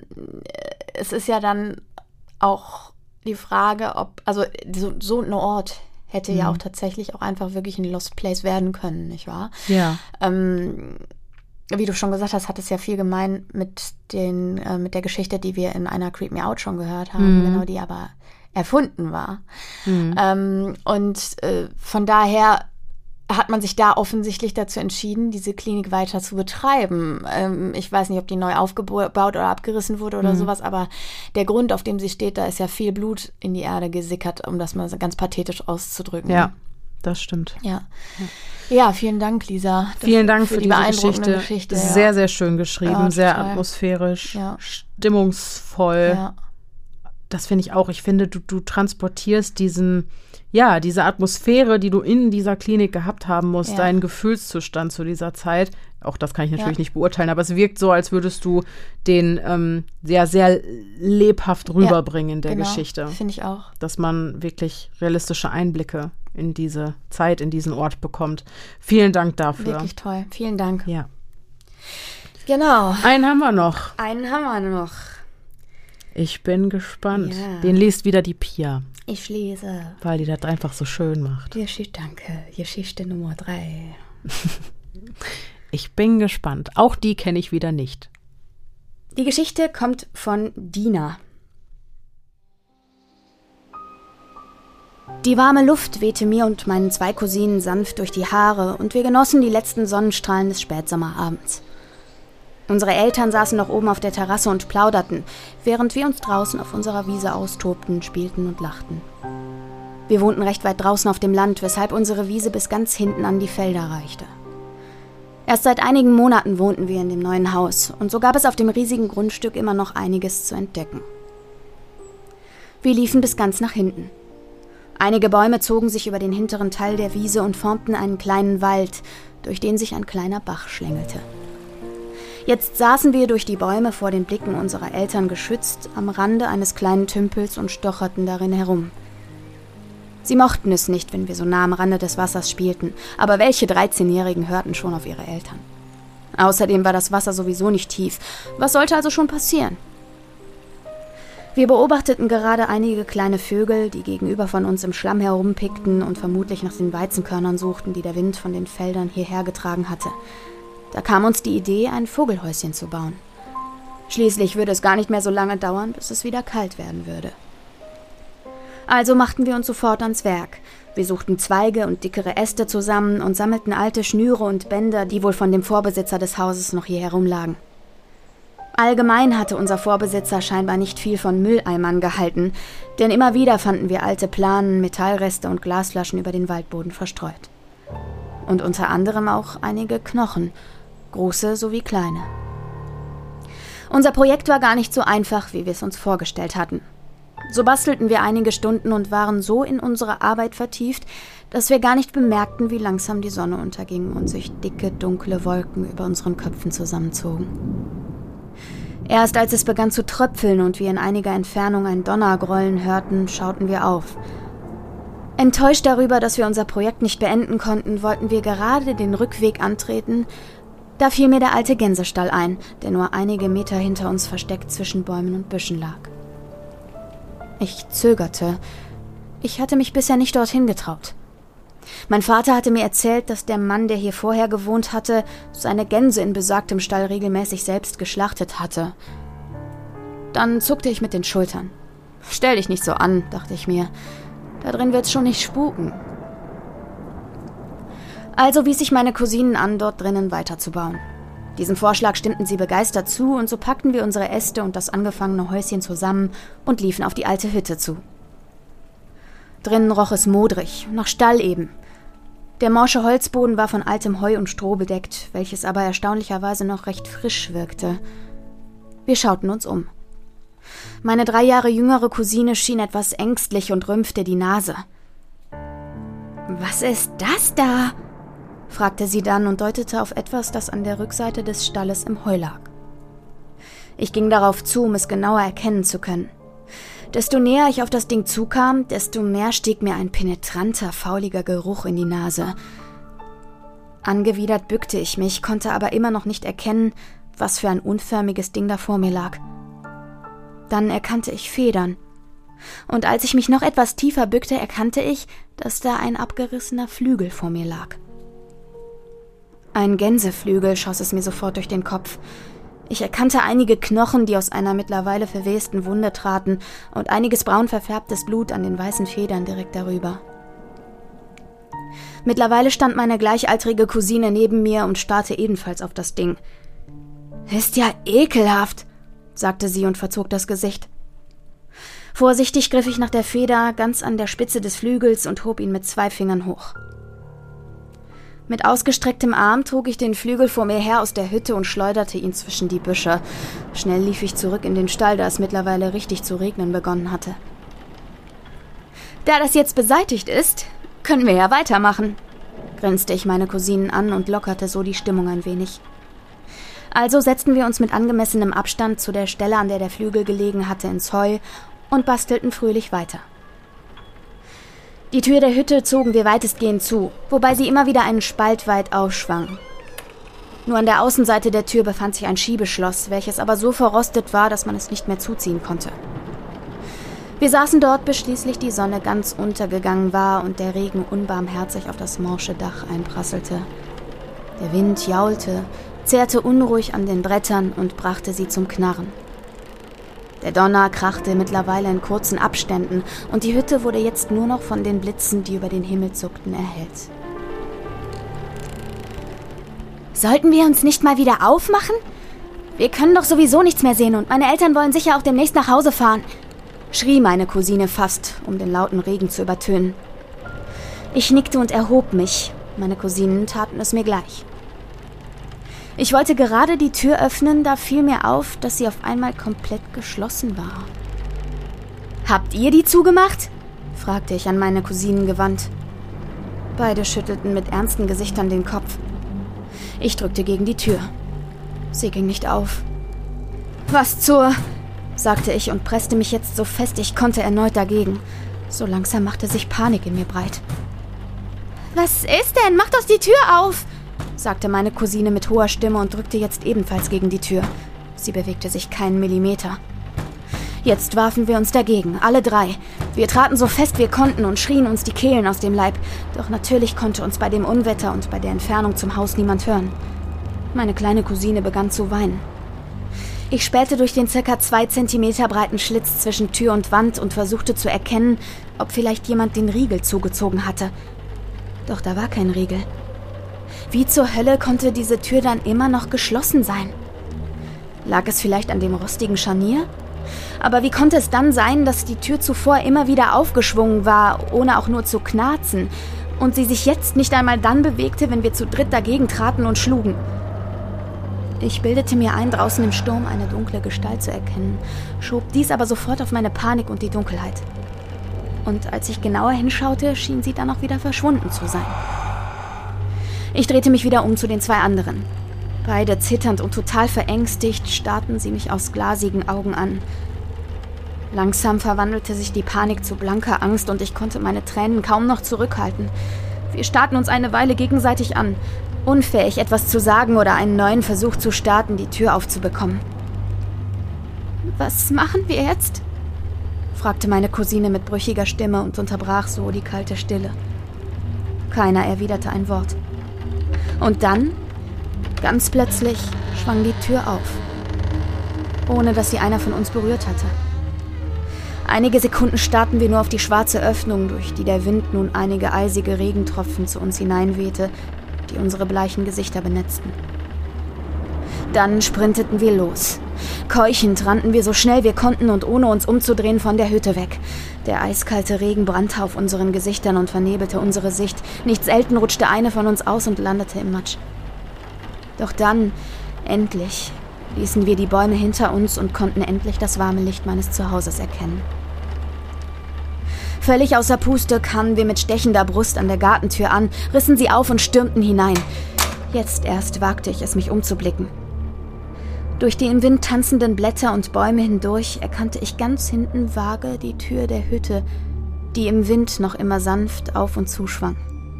es ist ja dann auch die Frage, ob, also so, so ein Ort hätte mhm. ja auch tatsächlich auch einfach wirklich ein Lost Place werden können, nicht wahr? Ja. Ähm, wie du schon gesagt hast, hat es ja viel gemein mit den, äh, mit der Geschichte, die wir in einer Creep Me Out schon gehört haben, mhm. genau, die aber erfunden war. Mhm. Ähm, und äh, von daher hat man sich da offensichtlich dazu entschieden, diese Klinik weiter zu betreiben. Ähm, ich weiß nicht, ob die neu aufgebaut oder abgerissen wurde oder mhm. sowas, aber der Grund, auf dem sie steht, da ist ja viel Blut in die Erde gesickert, um das mal ganz pathetisch auszudrücken. Ja, das stimmt. Ja, ja. ja vielen Dank, Lisa. Vielen Dank für, für die diese beeindruckende Geschichte. Geschichte. Ja. Sehr, sehr schön geschrieben, ja, sehr atmosphärisch, ja. stimmungsvoll. Ja. Das finde ich auch. Ich finde, du, du transportierst diesen, ja, diese Atmosphäre, die du in dieser Klinik gehabt haben musst, ja. deinen Gefühlszustand zu dieser Zeit. Auch das kann ich natürlich ja. nicht beurteilen, aber es wirkt so, als würdest du den ähm, sehr, sehr lebhaft rüberbringen ja, in der genau. Geschichte. Finde ich auch. Dass man wirklich realistische Einblicke in diese Zeit, in diesen Ort bekommt. Vielen Dank dafür. Wirklich toll. Vielen Dank. Ja. Genau. Einen haben wir noch. Einen haben wir noch. Ich bin gespannt. Ja. Den liest wieder die Pia. Ich lese. Weil die das einfach so schön macht. Geschichte, danke. Geschichte Nummer drei. Ich bin gespannt. Auch die kenne ich wieder nicht. Die Geschichte kommt von Dina. Die warme Luft wehte mir und meinen zwei Cousinen sanft durch die Haare und wir genossen die letzten Sonnenstrahlen des Spätsommerabends. Unsere Eltern saßen noch oben auf der Terrasse und plauderten, während wir uns draußen auf unserer Wiese austobten, spielten und lachten. Wir wohnten recht weit draußen auf dem Land, weshalb unsere Wiese bis ganz hinten an die Felder reichte. Erst seit einigen Monaten wohnten wir in dem neuen Haus und so gab es auf dem riesigen Grundstück immer noch einiges zu entdecken. Wir liefen bis ganz nach hinten. Einige Bäume zogen sich über den hinteren Teil der Wiese und formten einen kleinen Wald, durch den sich ein kleiner Bach schlängelte. Jetzt saßen wir durch die Bäume vor den Blicken unserer Eltern geschützt am Rande eines kleinen Tümpels und stocherten darin herum. Sie mochten es nicht, wenn wir so nah am Rande des Wassers spielten, aber welche dreizehnjährigen hörten schon auf ihre Eltern? Außerdem war das Wasser sowieso nicht tief. Was sollte also schon passieren? Wir beobachteten gerade einige kleine Vögel, die gegenüber von uns im Schlamm herumpickten und vermutlich nach den Weizenkörnern suchten, die der Wind von den Feldern hierher getragen hatte. Da kam uns die Idee, ein Vogelhäuschen zu bauen. Schließlich würde es gar nicht mehr so lange dauern, bis es wieder kalt werden würde. Also machten wir uns sofort ans Werk. Wir suchten Zweige und dickere Äste zusammen und sammelten alte Schnüre und Bänder, die wohl von dem Vorbesitzer des Hauses noch hier herumlagen. Allgemein hatte unser Vorbesitzer scheinbar nicht viel von Mülleimern gehalten, denn immer wieder fanden wir alte Planen, Metallreste und Glasflaschen über den Waldboden verstreut. Und unter anderem auch einige Knochen, große sowie kleine. Unser Projekt war gar nicht so einfach, wie wir es uns vorgestellt hatten. So bastelten wir einige Stunden und waren so in unsere Arbeit vertieft, dass wir gar nicht bemerkten, wie langsam die Sonne unterging und sich dicke, dunkle Wolken über unseren Köpfen zusammenzogen. Erst als es begann zu tröpfeln und wir in einiger Entfernung ein Donnergrollen hörten, schauten wir auf. Enttäuscht darüber, dass wir unser Projekt nicht beenden konnten, wollten wir gerade den Rückweg antreten. Da fiel mir der alte Gänsestall ein, der nur einige Meter hinter uns versteckt zwischen Bäumen und Büschen lag. Ich zögerte. Ich hatte mich bisher nicht dorthin getraut. Mein Vater hatte mir erzählt, dass der Mann, der hier vorher gewohnt hatte, seine Gänse in besagtem Stall regelmäßig selbst geschlachtet hatte. Dann zuckte ich mit den Schultern. Stell dich nicht so an, dachte ich mir. Da drin wird's schon nicht spuken. Also wies ich meine Cousinen an, dort drinnen weiterzubauen. Diesem Vorschlag stimmten sie begeistert zu und so packten wir unsere Äste und das angefangene Häuschen zusammen und liefen auf die alte Hütte zu. Drinnen roch es modrig, nach Stall eben. Der morsche Holzboden war von altem Heu und Stroh bedeckt, welches aber erstaunlicherweise noch recht frisch wirkte. Wir schauten uns um. Meine drei Jahre jüngere Cousine schien etwas ängstlich und rümpfte die Nase. »Was ist das da?« fragte sie dann und deutete auf etwas, das an der Rückseite des Stalles im Heu lag. Ich ging darauf zu, um es genauer erkennen zu können. Desto näher ich auf das Ding zukam, desto mehr stieg mir ein penetranter, fauliger Geruch in die Nase. Angewidert bückte ich mich, konnte aber immer noch nicht erkennen, was für ein unförmiges Ding da vor mir lag. Dann erkannte ich Federn. Und als ich mich noch etwas tiefer bückte, erkannte ich, dass da ein abgerissener Flügel vor mir lag. Ein Gänseflügel, schoss es mir sofort durch den Kopf. Ich erkannte einige Knochen, die aus einer mittlerweile verwesten Wunde traten, und einiges braun verfärbtes Blut an den weißen Federn direkt darüber. Mittlerweile stand meine gleichaltrige Cousine neben mir und starrte ebenfalls auf das Ding. »Ist ja ekelhaft«, sagte sie und verzog das Gesicht. Vorsichtig griff ich nach der Feder ganz an der Spitze des Flügels und hob ihn mit zwei Fingern hoch. Mit ausgestrecktem Arm trug ich den Flügel vor mir her aus der Hütte und schleuderte ihn zwischen die Büsche. Schnell lief ich zurück in den Stall, da es mittlerweile richtig zu regnen begonnen hatte. »Da das jetzt beseitigt ist, können wir ja weitermachen«, grinste ich meine Cousinen an und lockerte so die Stimmung ein wenig. Also setzten wir uns mit angemessenem Abstand zu der Stelle, an der der Flügel gelegen hatte, ins Heu und bastelten fröhlich weiter. Die Tür der Hütte zogen wir weitestgehend zu, wobei sie immer wieder einen Spalt weit aufschwang. Nur an der Außenseite der Tür befand sich ein Schiebeschloss, welches aber so verrostet war, dass man es nicht mehr zuziehen konnte. Wir saßen dort, bis schließlich die Sonne ganz untergegangen war und der Regen unbarmherzig auf das morsche Dach einprasselte. Der Wind jaulte, zerrte unruhig an den Brettern und brachte sie zum Knarren. Der Donner krachte mittlerweile in kurzen Abständen und die Hütte wurde jetzt nur noch von den Blitzen, die über den Himmel zuckten, erhellt. »Sollten wir uns nicht mal wieder aufmachen? Wir können doch sowieso nichts mehr sehen und meine Eltern wollen sicher auch demnächst nach Hause fahren«, schrie meine Cousine fast, um den lauten Regen zu übertönen. Ich nickte und erhob mich. Meine Cousinen taten es mir gleich. Ich wollte gerade die Tür öffnen, da fiel mir auf, dass sie auf einmal komplett geschlossen war. »Habt ihr die zugemacht?« fragte ich an meine Cousinen gewandt. Beide schüttelten mit ernsten Gesichtern den Kopf. Ich drückte gegen die Tür. Sie ging nicht auf. »Was zur...« sagte ich und presste mich jetzt so fest ich konnte erneut dagegen. So langsam machte sich Panik in mir breit. »Was ist denn? Mach doch die Tür auf!« sagte meine Cousine mit hoher Stimme und drückte jetzt ebenfalls gegen die Tür. Sie bewegte sich keinen Millimeter. Jetzt warfen wir uns dagegen, alle drei. Wir traten so fest wir konnten und schrien uns die Kehlen aus dem Leib. Doch natürlich konnte uns bei dem Unwetter und bei der Entfernung zum Haus niemand hören. Meine kleine Cousine begann zu weinen. Ich spähte durch den circa zwei Zentimeter breiten Schlitz zwischen Tür und Wand und versuchte zu erkennen, ob vielleicht jemand den Riegel zugezogen hatte. Doch da war kein Riegel. Wie zur Hölle konnte diese Tür dann immer noch geschlossen sein? Lag es vielleicht an dem rostigen Scharnier? Aber wie konnte es dann sein, dass die Tür zuvor immer wieder aufgeschwungen war, ohne auch nur zu knarzen, und sie sich jetzt nicht einmal dann bewegte, wenn wir zu dritt dagegen traten und schlugen? Ich bildete mir ein, draußen im Sturm eine dunkle Gestalt zu erkennen, schob dies aber sofort auf meine Panik und die Dunkelheit. Und als ich genauer hinschaute, schien sie dann auch wieder verschwunden zu sein. Ich drehte mich wieder um zu den zwei anderen. Beide zitternd und total verängstigt starrten sie mich aus glasigen Augen an. Langsam verwandelte sich die Panik zu blanker Angst und ich konnte meine Tränen kaum noch zurückhalten. Wir starrten uns eine Weile gegenseitig an, unfähig etwas zu sagen oder einen neuen Versuch zu starten, die Tür aufzubekommen. »Was machen wir jetzt?« fragte meine Cousine mit brüchiger Stimme und unterbrach so die kalte Stille. Keiner erwiderte ein Wort. Und dann, ganz plötzlich, schwang die Tür auf, ohne dass sie einer von uns berührt hatte. Einige Sekunden starrten wir nur auf die schwarze Öffnung, durch die der Wind nun einige eisige Regentropfen zu uns hineinwehte, die unsere bleichen Gesichter benetzten. Dann sprinteten wir los. Keuchend rannten wir so schnell wir konnten und ohne uns umzudrehen von der Hütte weg. Der eiskalte Regen brannte auf unseren Gesichtern und vernebelte unsere Sicht. Nicht selten rutschte eine von uns aus und landete im Matsch. Doch dann, endlich, ließen wir die Bäume hinter uns und konnten endlich das warme Licht meines Zuhauses erkennen. Völlig außer Puste kamen wir mit stechender Brust an der Gartentür an, rissen sie auf und stürmten hinein. Jetzt erst wagte ich es, mich umzublicken. Durch die im Wind tanzenden Blätter und Bäume hindurch erkannte ich ganz hinten vage die Tür der Hütte, die im Wind noch immer sanft auf und zu schwang.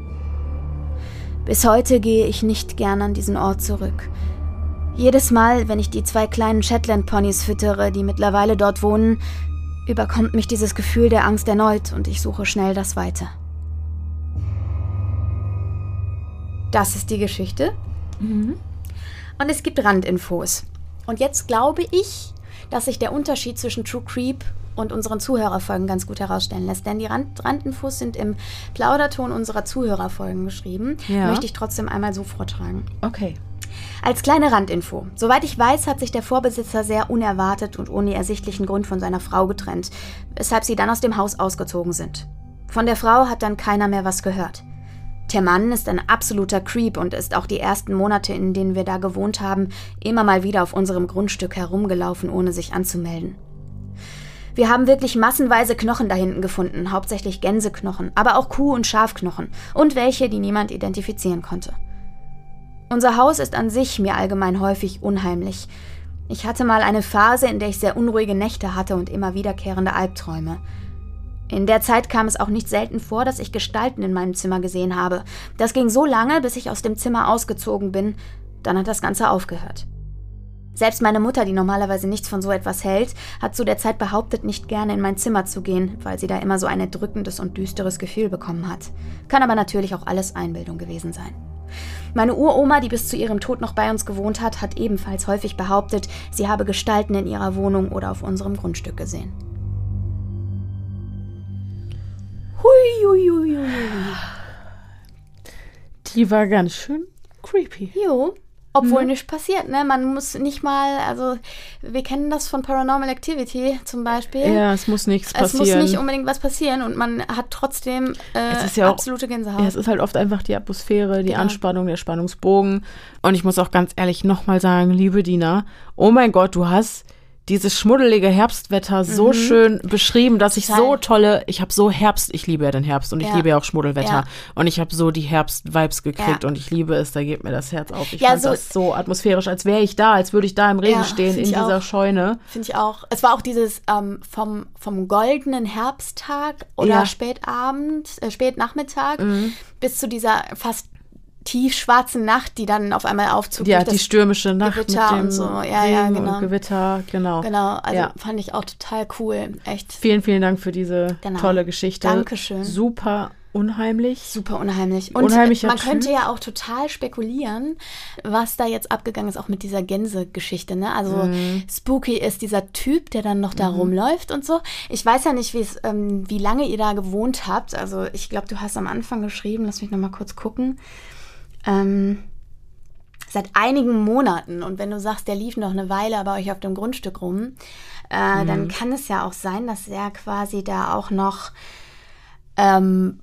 Bis heute gehe ich nicht gern an diesen Ort zurück. Jedes Mal, wenn ich die zwei kleinen Shetland-Ponys füttere, die mittlerweile dort wohnen, überkommt mich dieses Gefühl der Angst erneut und ich suche schnell das Weite. Das ist die Geschichte. Mhm. Und es gibt Randinfos. Und jetzt glaube ich, dass sich der Unterschied zwischen True Creep und unseren Zuhörerfolgen ganz gut herausstellen lässt. Denn die Rand- Randinfos sind im Plauderton unserer Zuhörerfolgen geschrieben. Ja. Möchte ich trotzdem einmal so vortragen. Okay. Als kleine Randinfo. Soweit ich weiß, hat sich der Vorbesitzer sehr unerwartet und ohne ersichtlichen Grund von seiner Frau getrennt, weshalb sie dann aus dem Haus ausgezogen sind. Von der Frau hat dann keiner mehr was gehört. Der Mann ist ein absoluter Creep und ist auch die ersten Monate, in denen wir da gewohnt haben, immer mal wieder auf unserem Grundstück herumgelaufen, ohne sich anzumelden. Wir haben wirklich massenweise Knochen da hinten gefunden, hauptsächlich Gänseknochen, aber auch Kuh- und Schafknochen und welche, die niemand identifizieren konnte. Unser Haus ist an sich mir allgemein häufig unheimlich. Ich hatte mal eine Phase, in der ich sehr unruhige Nächte hatte und immer wiederkehrende Albträume. In der Zeit kam es auch nicht selten vor, dass ich Gestalten in meinem Zimmer gesehen habe. Das ging so lange, bis ich aus dem Zimmer ausgezogen bin. Dann hat das Ganze aufgehört. Selbst meine Mutter, die normalerweise nichts von so etwas hält, hat zu der Zeit behauptet, nicht gerne in mein Zimmer zu gehen, weil sie da immer so ein erdrückendes und düsteres Gefühl bekommen hat. Kann aber natürlich auch alles Einbildung gewesen sein. Meine Uroma, die bis zu ihrem Tod noch bei uns gewohnt hat, hat ebenfalls häufig behauptet, sie habe Gestalten in ihrer Wohnung oder auf unserem Grundstück gesehen. Hui, hui, hui, hui. Die war ganz schön creepy. Jo. Obwohl Mhm. nichts passiert, ne? Man muss nicht mal, also wir kennen das von Paranormal Activity zum Beispiel. Ja, es muss nichts passieren. Es muss nicht unbedingt was passieren und man hat trotzdem äh, Es ist ja auch- absolute Gänsehaut. Ja, es ist halt oft einfach die Atmosphäre, die Genau. Anspannung, der Spannungsbogen. Und ich muss auch ganz ehrlich nochmal sagen, liebe Dina, oh mein Gott, du hast dieses schmuddelige Herbstwetter so Mhm. schön beschrieben, dass ich Total. so tolle, ich habe so Herbst, ich liebe ja den Herbst und ich Ja. liebe ja auch Schmuddelwetter. Ja. Und ich habe so die Herbst-Vibes gekriegt Ja. und ich liebe es, da geht mir das Herz auf. Ich Ja, fand so- das so atmosphärisch, als wäre ich da, als würde ich da im Regen Ja, stehen, in find ich dieser auch. Scheune. Finde ich auch. Es war auch dieses ähm, vom, vom goldenen Herbsttag oder Ja. Spätabend, äh, Spätnachmittag Mhm. bis zu dieser fast tiefschwarzen Nacht, die dann auf einmal aufzog. Ja, durch die das stürmische Nacht Gewitter mit dem und so. Ja, ja, Regen genau. und Gewitter, genau. Genau, also Ja. fand ich auch total cool. Echt Vielen, vielen Dank für diese Genau. tolle Geschichte. Dankeschön. Super unheimlich. super unheimlich. Und Unheimlicher man Typ. könnte ja auch total spekulieren, was da jetzt abgegangen ist, auch mit dieser Gänsegeschichte. Ne? Also Mhm. spooky ist dieser Typ, der dann noch da rumläuft und so. Ich weiß ja nicht, wie es, ähm, wie lange ihr da gewohnt habt. Also ich glaube, du hast am Anfang geschrieben, lass mich noch mal kurz gucken. Ähm, seit einigen Monaten. Und wenn du sagst, der lief noch eine Weile bei euch auf dem Grundstück rum, äh, Mhm. dann kann es ja auch sein, dass er quasi da auch noch ähm,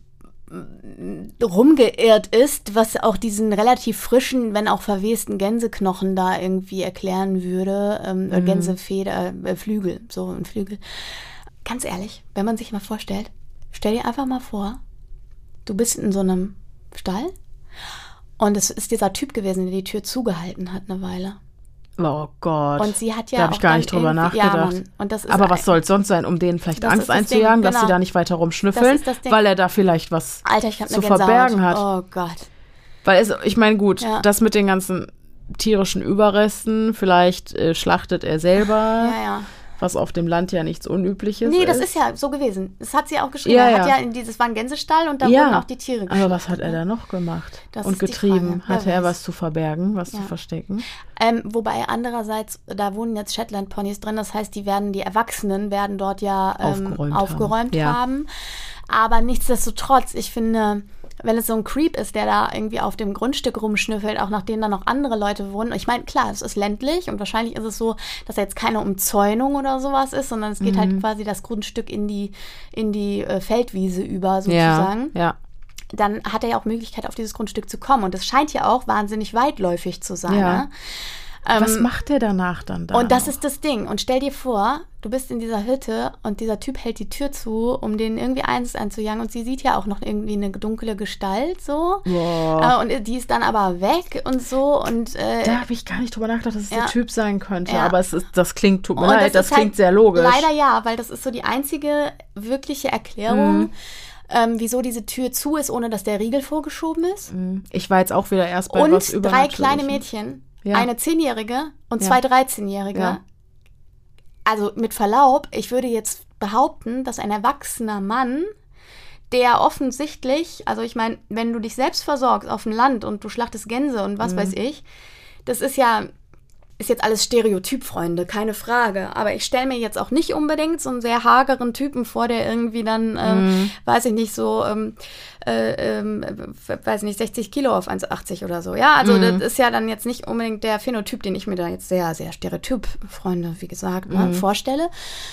rumgeirrt ist, was auch diesen relativ frischen, wenn auch verwesten Gänseknochen da irgendwie erklären würde. Ähm, Mhm. Gänsefeder, äh, Flügel, so ein Flügel. Ganz ehrlich, wenn man sich mal vorstellt, stell dir einfach mal vor, du bist in so einem Stall und es ist dieser Typ gewesen, der die Tür zugehalten hat eine Weile. Oh Gott. Und sie hat ja da habe auch ich gar dann nicht drüber irgendwie- nachgedacht. Ja, Mann. Und das ist Aber ein- was soll es sonst sein, um denen vielleicht Das Angst ist das einzujagen, Ding, dass sie genau. da nicht weiter Das rumschnüffeln, ist das Ding. weil er da vielleicht was Alter, ich hab zu eine Gänsehaut. verbergen hat. Oh Gott. Weil es, ich meine, gut, Ja. das mit den ganzen tierischen Überresten, vielleicht äh, schlachtet er selber, Ja, ja. was auf dem Land ja nichts Unübliches Nee, ist. das ist ja so gewesen. Das hat sie auch geschrieben. Ja, er hat ja. ja in dieses war ein Gänsestall und da Ja, wurden auch die Tiere geschlachtet. aber was hat er da noch gemacht Das und ist die getrieben? Frage. Wer Hatte er weiß. was zu verbergen, was Ja. zu verstecken? Ähm, wobei andererseits, da wohnen jetzt Shetland-Ponys drin, das heißt, die werden, die Erwachsenen werden dort ja ähm, Aufgeräumt aufgeräumt, haben. haben. Ja. Aber nichtsdestotrotz, ich finde, wenn es so ein Creep ist, der da irgendwie auf dem Grundstück rumschnüffelt, auch nachdem da noch andere Leute wohnen. Ich meine, klar, es ist ländlich und wahrscheinlich ist es so, dass da jetzt keine Umzäunung oder sowas ist, sondern es geht Mhm. halt quasi das Grundstück in die, in die äh, Feldwiese über Ja, sozusagen. ja. Dann hat er ja auch Möglichkeit, auf dieses Grundstück zu kommen. Und es scheint ja auch wahnsinnig weitläufig zu sein. Ja. Ne? Ähm, Was macht der danach dann da? und das noch? ist das Ding. Und stell dir vor, du bist in dieser Hütte und dieser Typ hält die Tür zu, um denen irgendwie eins einzujagen. Und sie sieht ja auch noch irgendwie eine dunkle Gestalt so. Boah. Äh, und die ist dann aber weg und so. Und, äh, Da habe ich gar nicht drüber nachgedacht, dass es ja. der Typ sein könnte. Ja. Aber es ist, das klingt, tut mir und leid, das, ist klingt halt sehr logisch. Leider ja, weil das ist so die einzige wirkliche Erklärung, Mhm. ähm, wieso diese Tür zu ist, ohne dass der Riegel vorgeschoben ist. Ich war jetzt auch wieder erst bei Und was drei Übernatürlichem. kleine Mädchen, Ja. eine Zehnjährige und Ja. zwei dreizehnjährige. Ja. Also mit Verlaub, ich würde jetzt behaupten, dass ein erwachsener Mann, der offensichtlich, also ich meine, wenn du dich selbst versorgst auf dem Land und du schlachtest Gänse und was Mhm. weiß ich, das ist ja, ist jetzt alles Stereotyp, Freunde, keine Frage. Aber ich stelle mir jetzt auch nicht unbedingt so einen sehr hageren Typen vor, der irgendwie dann, äh, mm. weiß ich nicht, so, ähm, äh, ähm, weiß nicht, sechzig Kilo auf eins Komma achtzig oder so. Ja, also mm. das ist ja dann jetzt nicht unbedingt der Phänotyp, den ich mir da jetzt sehr, sehr Stereotyp, Freunde, wie gesagt, mm. ne, vorstelle.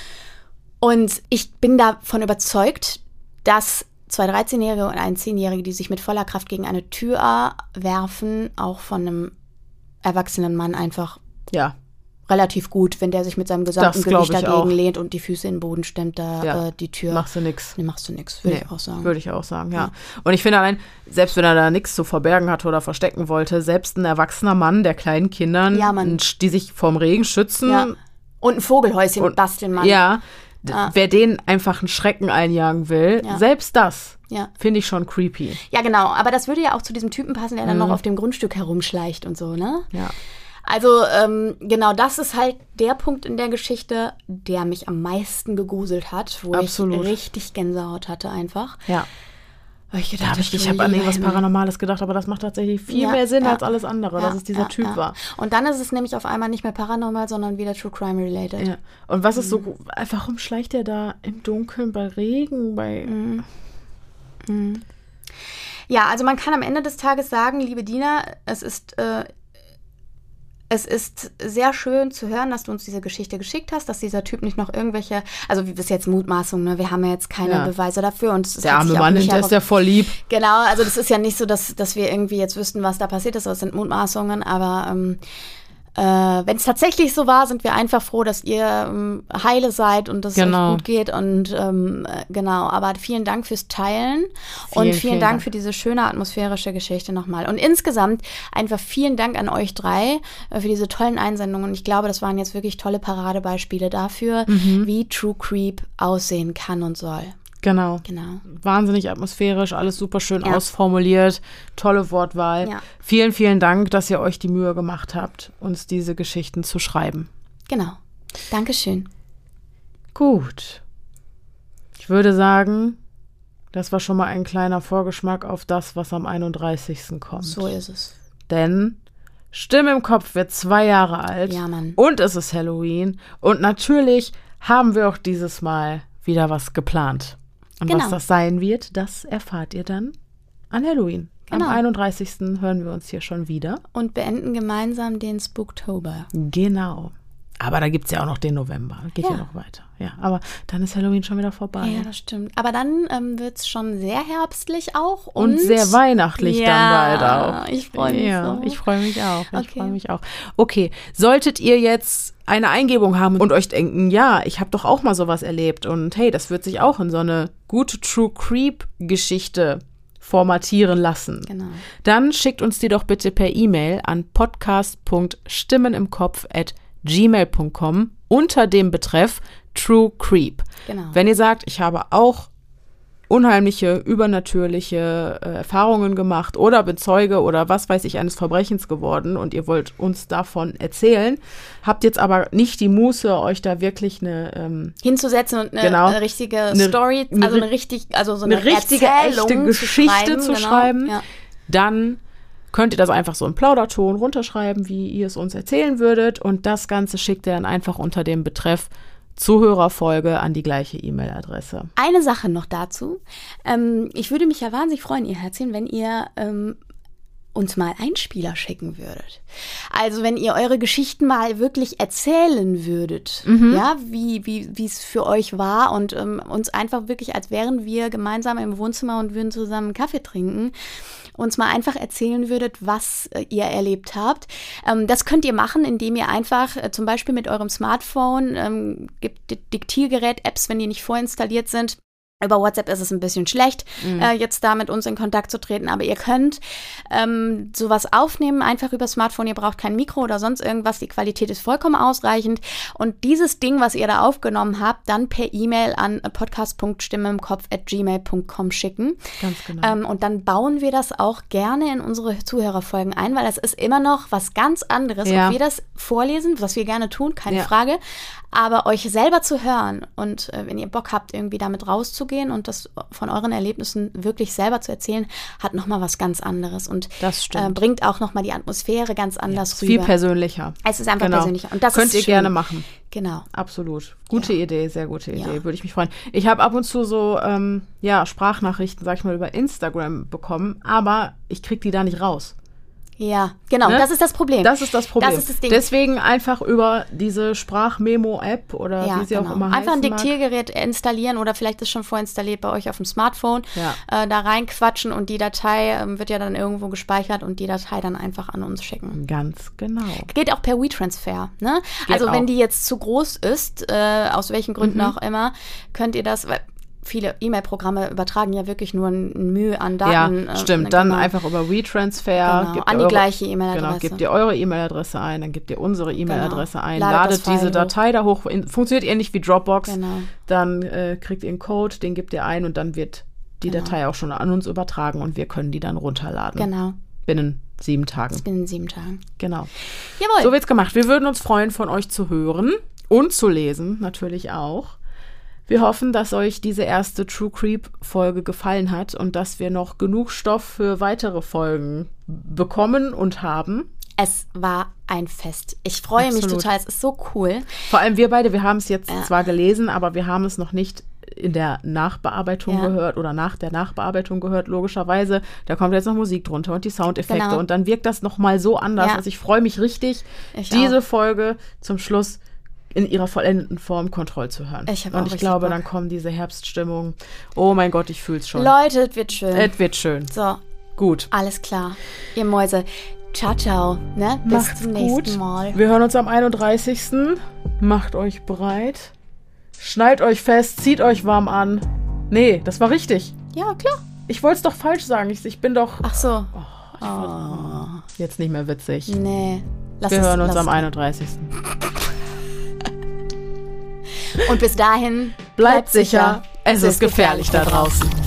Und ich bin davon überzeugt, dass zwei dreizehnjährige und ein zehnjährige, die sich mit voller Kraft gegen eine Tür werfen, auch von einem erwachsenen Mann einfach ja. relativ gut, wenn der sich mit seinem gesamten Gewicht dagegen auch. lehnt und die Füße in den Boden stemmt, da ja. äh, die Tür. Machst du nix. Nee, machst du nix, würde nee, ich auch sagen. Würde ich auch sagen, ja. ja. Und ich finde allein, selbst wenn er da nichts zu verbergen hatte oder verstecken wollte, selbst ein erwachsener Mann, der kleinen Kindern, ja, Mann. die sich vorm Regen schützen. Ja. Und ein Vogelhäuschen und, basteln, Mann. Ja, ah. wer denen einfach einen Schrecken einjagen will, ja. selbst das ja. finde ich schon creepy. Ja, genau. Aber das würde ja auch zu diesem Typen passen, der dann mhm. noch auf dem Grundstück herumschleicht und so, ne? Ja. Also ähm, genau, das ist halt der Punkt in der Geschichte, der mich am meisten gegruselt hat, wo Absolut. ich richtig Gänsehaut hatte einfach. Ja. Weil ich gedacht, da hab ich, ich habe an irgendwas Paranormales gedacht, aber das macht tatsächlich viel ja, mehr Sinn ja, als alles andere, ja, dass es dieser ja, Typ ja. war. Und dann ist es nämlich auf einmal nicht mehr paranormal, sondern wieder True Crime related. Ja. Und was ist so, warum schleicht er da im Dunkeln bei Regen, bei... Mhm. Mhm. Ja, also man kann am Ende des Tages sagen, liebe Dina, es ist... Äh, Es ist sehr schön zu hören, dass du uns diese Geschichte geschickt hast, dass dieser Typ nicht noch irgendwelche, also bis jetzt Mutmaßung, ne? Wir haben ja jetzt keine ja. Beweise dafür. Und es der arme Mann, der ist ja voll lieb. Genau, also das ist ja nicht so, dass, dass wir irgendwie jetzt wüssten, was da passiert ist, das sind Mutmaßungen, aber ähm, äh, wenn es tatsächlich so war, sind wir einfach froh, dass ihr ähm, heile seid und dass genau. es euch gut geht und ähm, genau, aber vielen Dank fürs Teilen vielen, und vielen, vielen Dank, Dank für diese schöne atmosphärische Geschichte nochmal und insgesamt einfach vielen Dank an euch drei äh, für diese tollen Einsendungen und ich glaube, das waren jetzt wirklich tolle Paradebeispiele dafür, mhm. wie True Creep aussehen kann und soll. Genau. genau. Wahnsinnig atmosphärisch, alles super schön ja. ausformuliert, tolle Wortwahl. Ja. Vielen, vielen Dank, dass ihr euch die Mühe gemacht habt, uns diese Geschichten zu schreiben. Genau. Dankeschön. Gut. Ich würde sagen, das war schon mal ein kleiner Vorgeschmack auf das, was am einunddreißigsten kommt. So ist es. Denn Stimme im Kopf wird zwei Jahre alt. Ja, Mann. Und es ist Halloween. Und natürlich haben wir auch dieses Mal wieder was geplant. Und genau. was das sein wird, das erfahrt ihr dann an Halloween. Genau. Am einunddreißigsten hören wir uns hier schon wieder. Und beenden gemeinsam den Spooktober. Genau. Aber da gibt es ja auch noch den November. Geht ja. ja noch weiter. Ja, aber dann ist Halloween schon wieder vorbei. Ja, das stimmt. Aber dann ähm, wird es schon sehr herbstlich auch. Und, und sehr weihnachtlich ja, dann bald auch. Ich freue mich ja, so. Ich freue mich auch. Ich okay. freue mich auch. Okay, solltet ihr jetzt eine Eingebung haben und euch denken, ja, ich habe doch auch mal sowas erlebt und hey, das wird sich auch in so eine gute True Creep-Geschichte formatieren lassen. Genau. Dann schickt uns die doch bitte per E-Mail an podcast punkt stimmenimkopf at gmail punkt com unter dem Betreff True Creep. Genau. Wenn ihr sagt, ich habe auch unheimliche, übernatürliche äh, Erfahrungen gemacht oder bin Zeuge oder was weiß ich eines Verbrechens geworden und ihr wollt uns davon erzählen, habt jetzt aber nicht die Muße, euch da wirklich eine ähm, hinzusetzen und eine, genau, eine richtige eine, Story, also eine richtig, also so eine, eine richtige, Erzählung echte Geschichte zu schreiben, zu genau. schreiben, ja. dann könnt ihr das einfach so im Plauderton runterschreiben, wie ihr es uns erzählen würdet und das Ganze schickt ihr dann einfach unter dem Betreff Zuhörerfolge an die gleiche E-Mail-Adresse. Eine Sache noch dazu. Ähm, ich würde mich ja wahnsinnig freuen, ihr Herzchen, wenn ihr ähm, uns mal Einspieler schicken würdet. Also wenn ihr eure Geschichten mal wirklich erzählen würdet, mhm. ja, wie wie wie es für euch war und ähm, uns einfach wirklich, als wären wir gemeinsam im Wohnzimmer und würden zusammen Kaffee trinken, uns mal einfach erzählen würdet, was äh, ihr erlebt habt. Ähm, das könnt ihr machen, indem ihr einfach äh, zum Beispiel mit eurem Smartphone, ähm, gibt Diktiergerät-Apps, wenn die nicht vorinstalliert sind. Über WhatsApp ist es ein bisschen schlecht, mhm. äh, jetzt da mit uns in Kontakt zu treten, aber ihr könnt ähm, sowas aufnehmen, einfach über Smartphone, ihr braucht kein Mikro oder sonst irgendwas, die Qualität ist vollkommen ausreichend und dieses Ding, was ihr da aufgenommen habt, dann per E-Mail an podcast punkt stimmenimkopf at gmail punkt com schicken. Ganz genau. Ähm, und dann bauen wir das auch gerne in unsere Zuhörerfolgen ein, weil das ist immer noch was ganz anderes, ja. ob wir das vorlesen, was wir gerne tun, keine ja. Frage, Aber euch selber zu hören und äh, wenn ihr Bock habt, irgendwie damit rauszugehen und das von euren Erlebnissen wirklich selber zu erzählen, hat nochmal was ganz anderes und das stimmt. Äh, bringt auch nochmal die Atmosphäre ganz anders ja, rüber. Viel persönlicher. Es ist einfach genau. persönlicher. Und das könnt ist ihr schön. gerne machen. Genau. Absolut. Gute ja. Idee, sehr gute Idee. Ja. Würde ich mich freuen. Ich habe ab und zu so ähm, ja, Sprachnachrichten, sag ich mal, über Instagram bekommen, aber ich kriege die da nicht raus. Ja, genau, ne? Das ist das Problem. Das ist das Problem. Das ist das Ding. Deswegen einfach über diese Sprachmemo-App oder ja, wie sie genau. auch immer einfach heißen ein Diktiergerät mag. installieren oder vielleicht ist schon vorinstalliert bei euch auf dem Smartphone, ja. äh, da reinquatschen und die Datei äh, wird ja dann irgendwo gespeichert und die Datei dann einfach an uns schicken. Ganz genau. Geht auch per WeTransfer. Ne? Geht also auch. wenn die jetzt zu groß ist, äh, aus welchen Gründen mhm. auch immer, könnt ihr das... Weil viele E-Mail-Programme übertragen ja wirklich nur ein Mühe an Daten. Ja, stimmt. Äh, Dann genau. einfach über WeTransfer. Genau. Gebt An die eure, gleiche E-Mail-Adresse. Genau, gebt ihr eure E-Mail-Adresse ein, dann gebt ihr unsere E-Mail-Adresse genau. ein, ladet, ladet diese hoch. Datei da hoch. Funktioniert ähnlich wie Dropbox. Genau. Dann äh, kriegt ihr einen Code, den gebt ihr ein und dann wird die genau. Datei auch schon an uns übertragen und wir können die dann runterladen. Genau. Binnen sieben Tagen. Binnen sieben Tagen. Genau. Jawohl. So wird's gemacht. Wir würden uns freuen, von euch zu hören und zu lesen, natürlich auch. Wir hoffen, dass euch diese erste True Creep-Folge gefallen hat und dass wir noch genug Stoff für weitere Folgen bekommen und haben. Es war ein Fest. Ich freue Absolut. mich total. Es ist so cool. Vor allem wir beide, wir haben es jetzt ja. zwar gelesen, aber wir haben es noch nicht in der Nachbearbeitung ja. gehört oder nach der Nachbearbeitung gehört, logischerweise. Da kommt jetzt noch Musik drunter und die Soundeffekte genau. und dann wirkt das nochmal so anders. Ja. Also ich freue mich richtig, ich diese auch. Folge zum Schluss in ihrer vollendeten Form Kontroll zu hören. Ich und ich glaube, Bock. dann kommen diese Herbststimmungen. Oh mein Gott, ich fühl's schon. Leute, es wird schön. Es wird schön. So. Gut. Alles klar. Ihr Mäuse. Ciao, ciao. Ne? Bis Macht's zum nächsten gut. Mal. Wir hören uns am einunddreißigsten Macht euch bereit. Schneid euch fest, zieht euch warm an. Nee, das war richtig. Ja, klar. Ich wollte es doch falsch sagen. Ich, ich bin doch... Ach so. Oh, oh. Jetzt nicht mehr witzig. Nee. Lass Wir es, hören uns lass am es. einunddreißigsten Und bis dahin, Bleibt sicher, es ist gefährlich da draußen.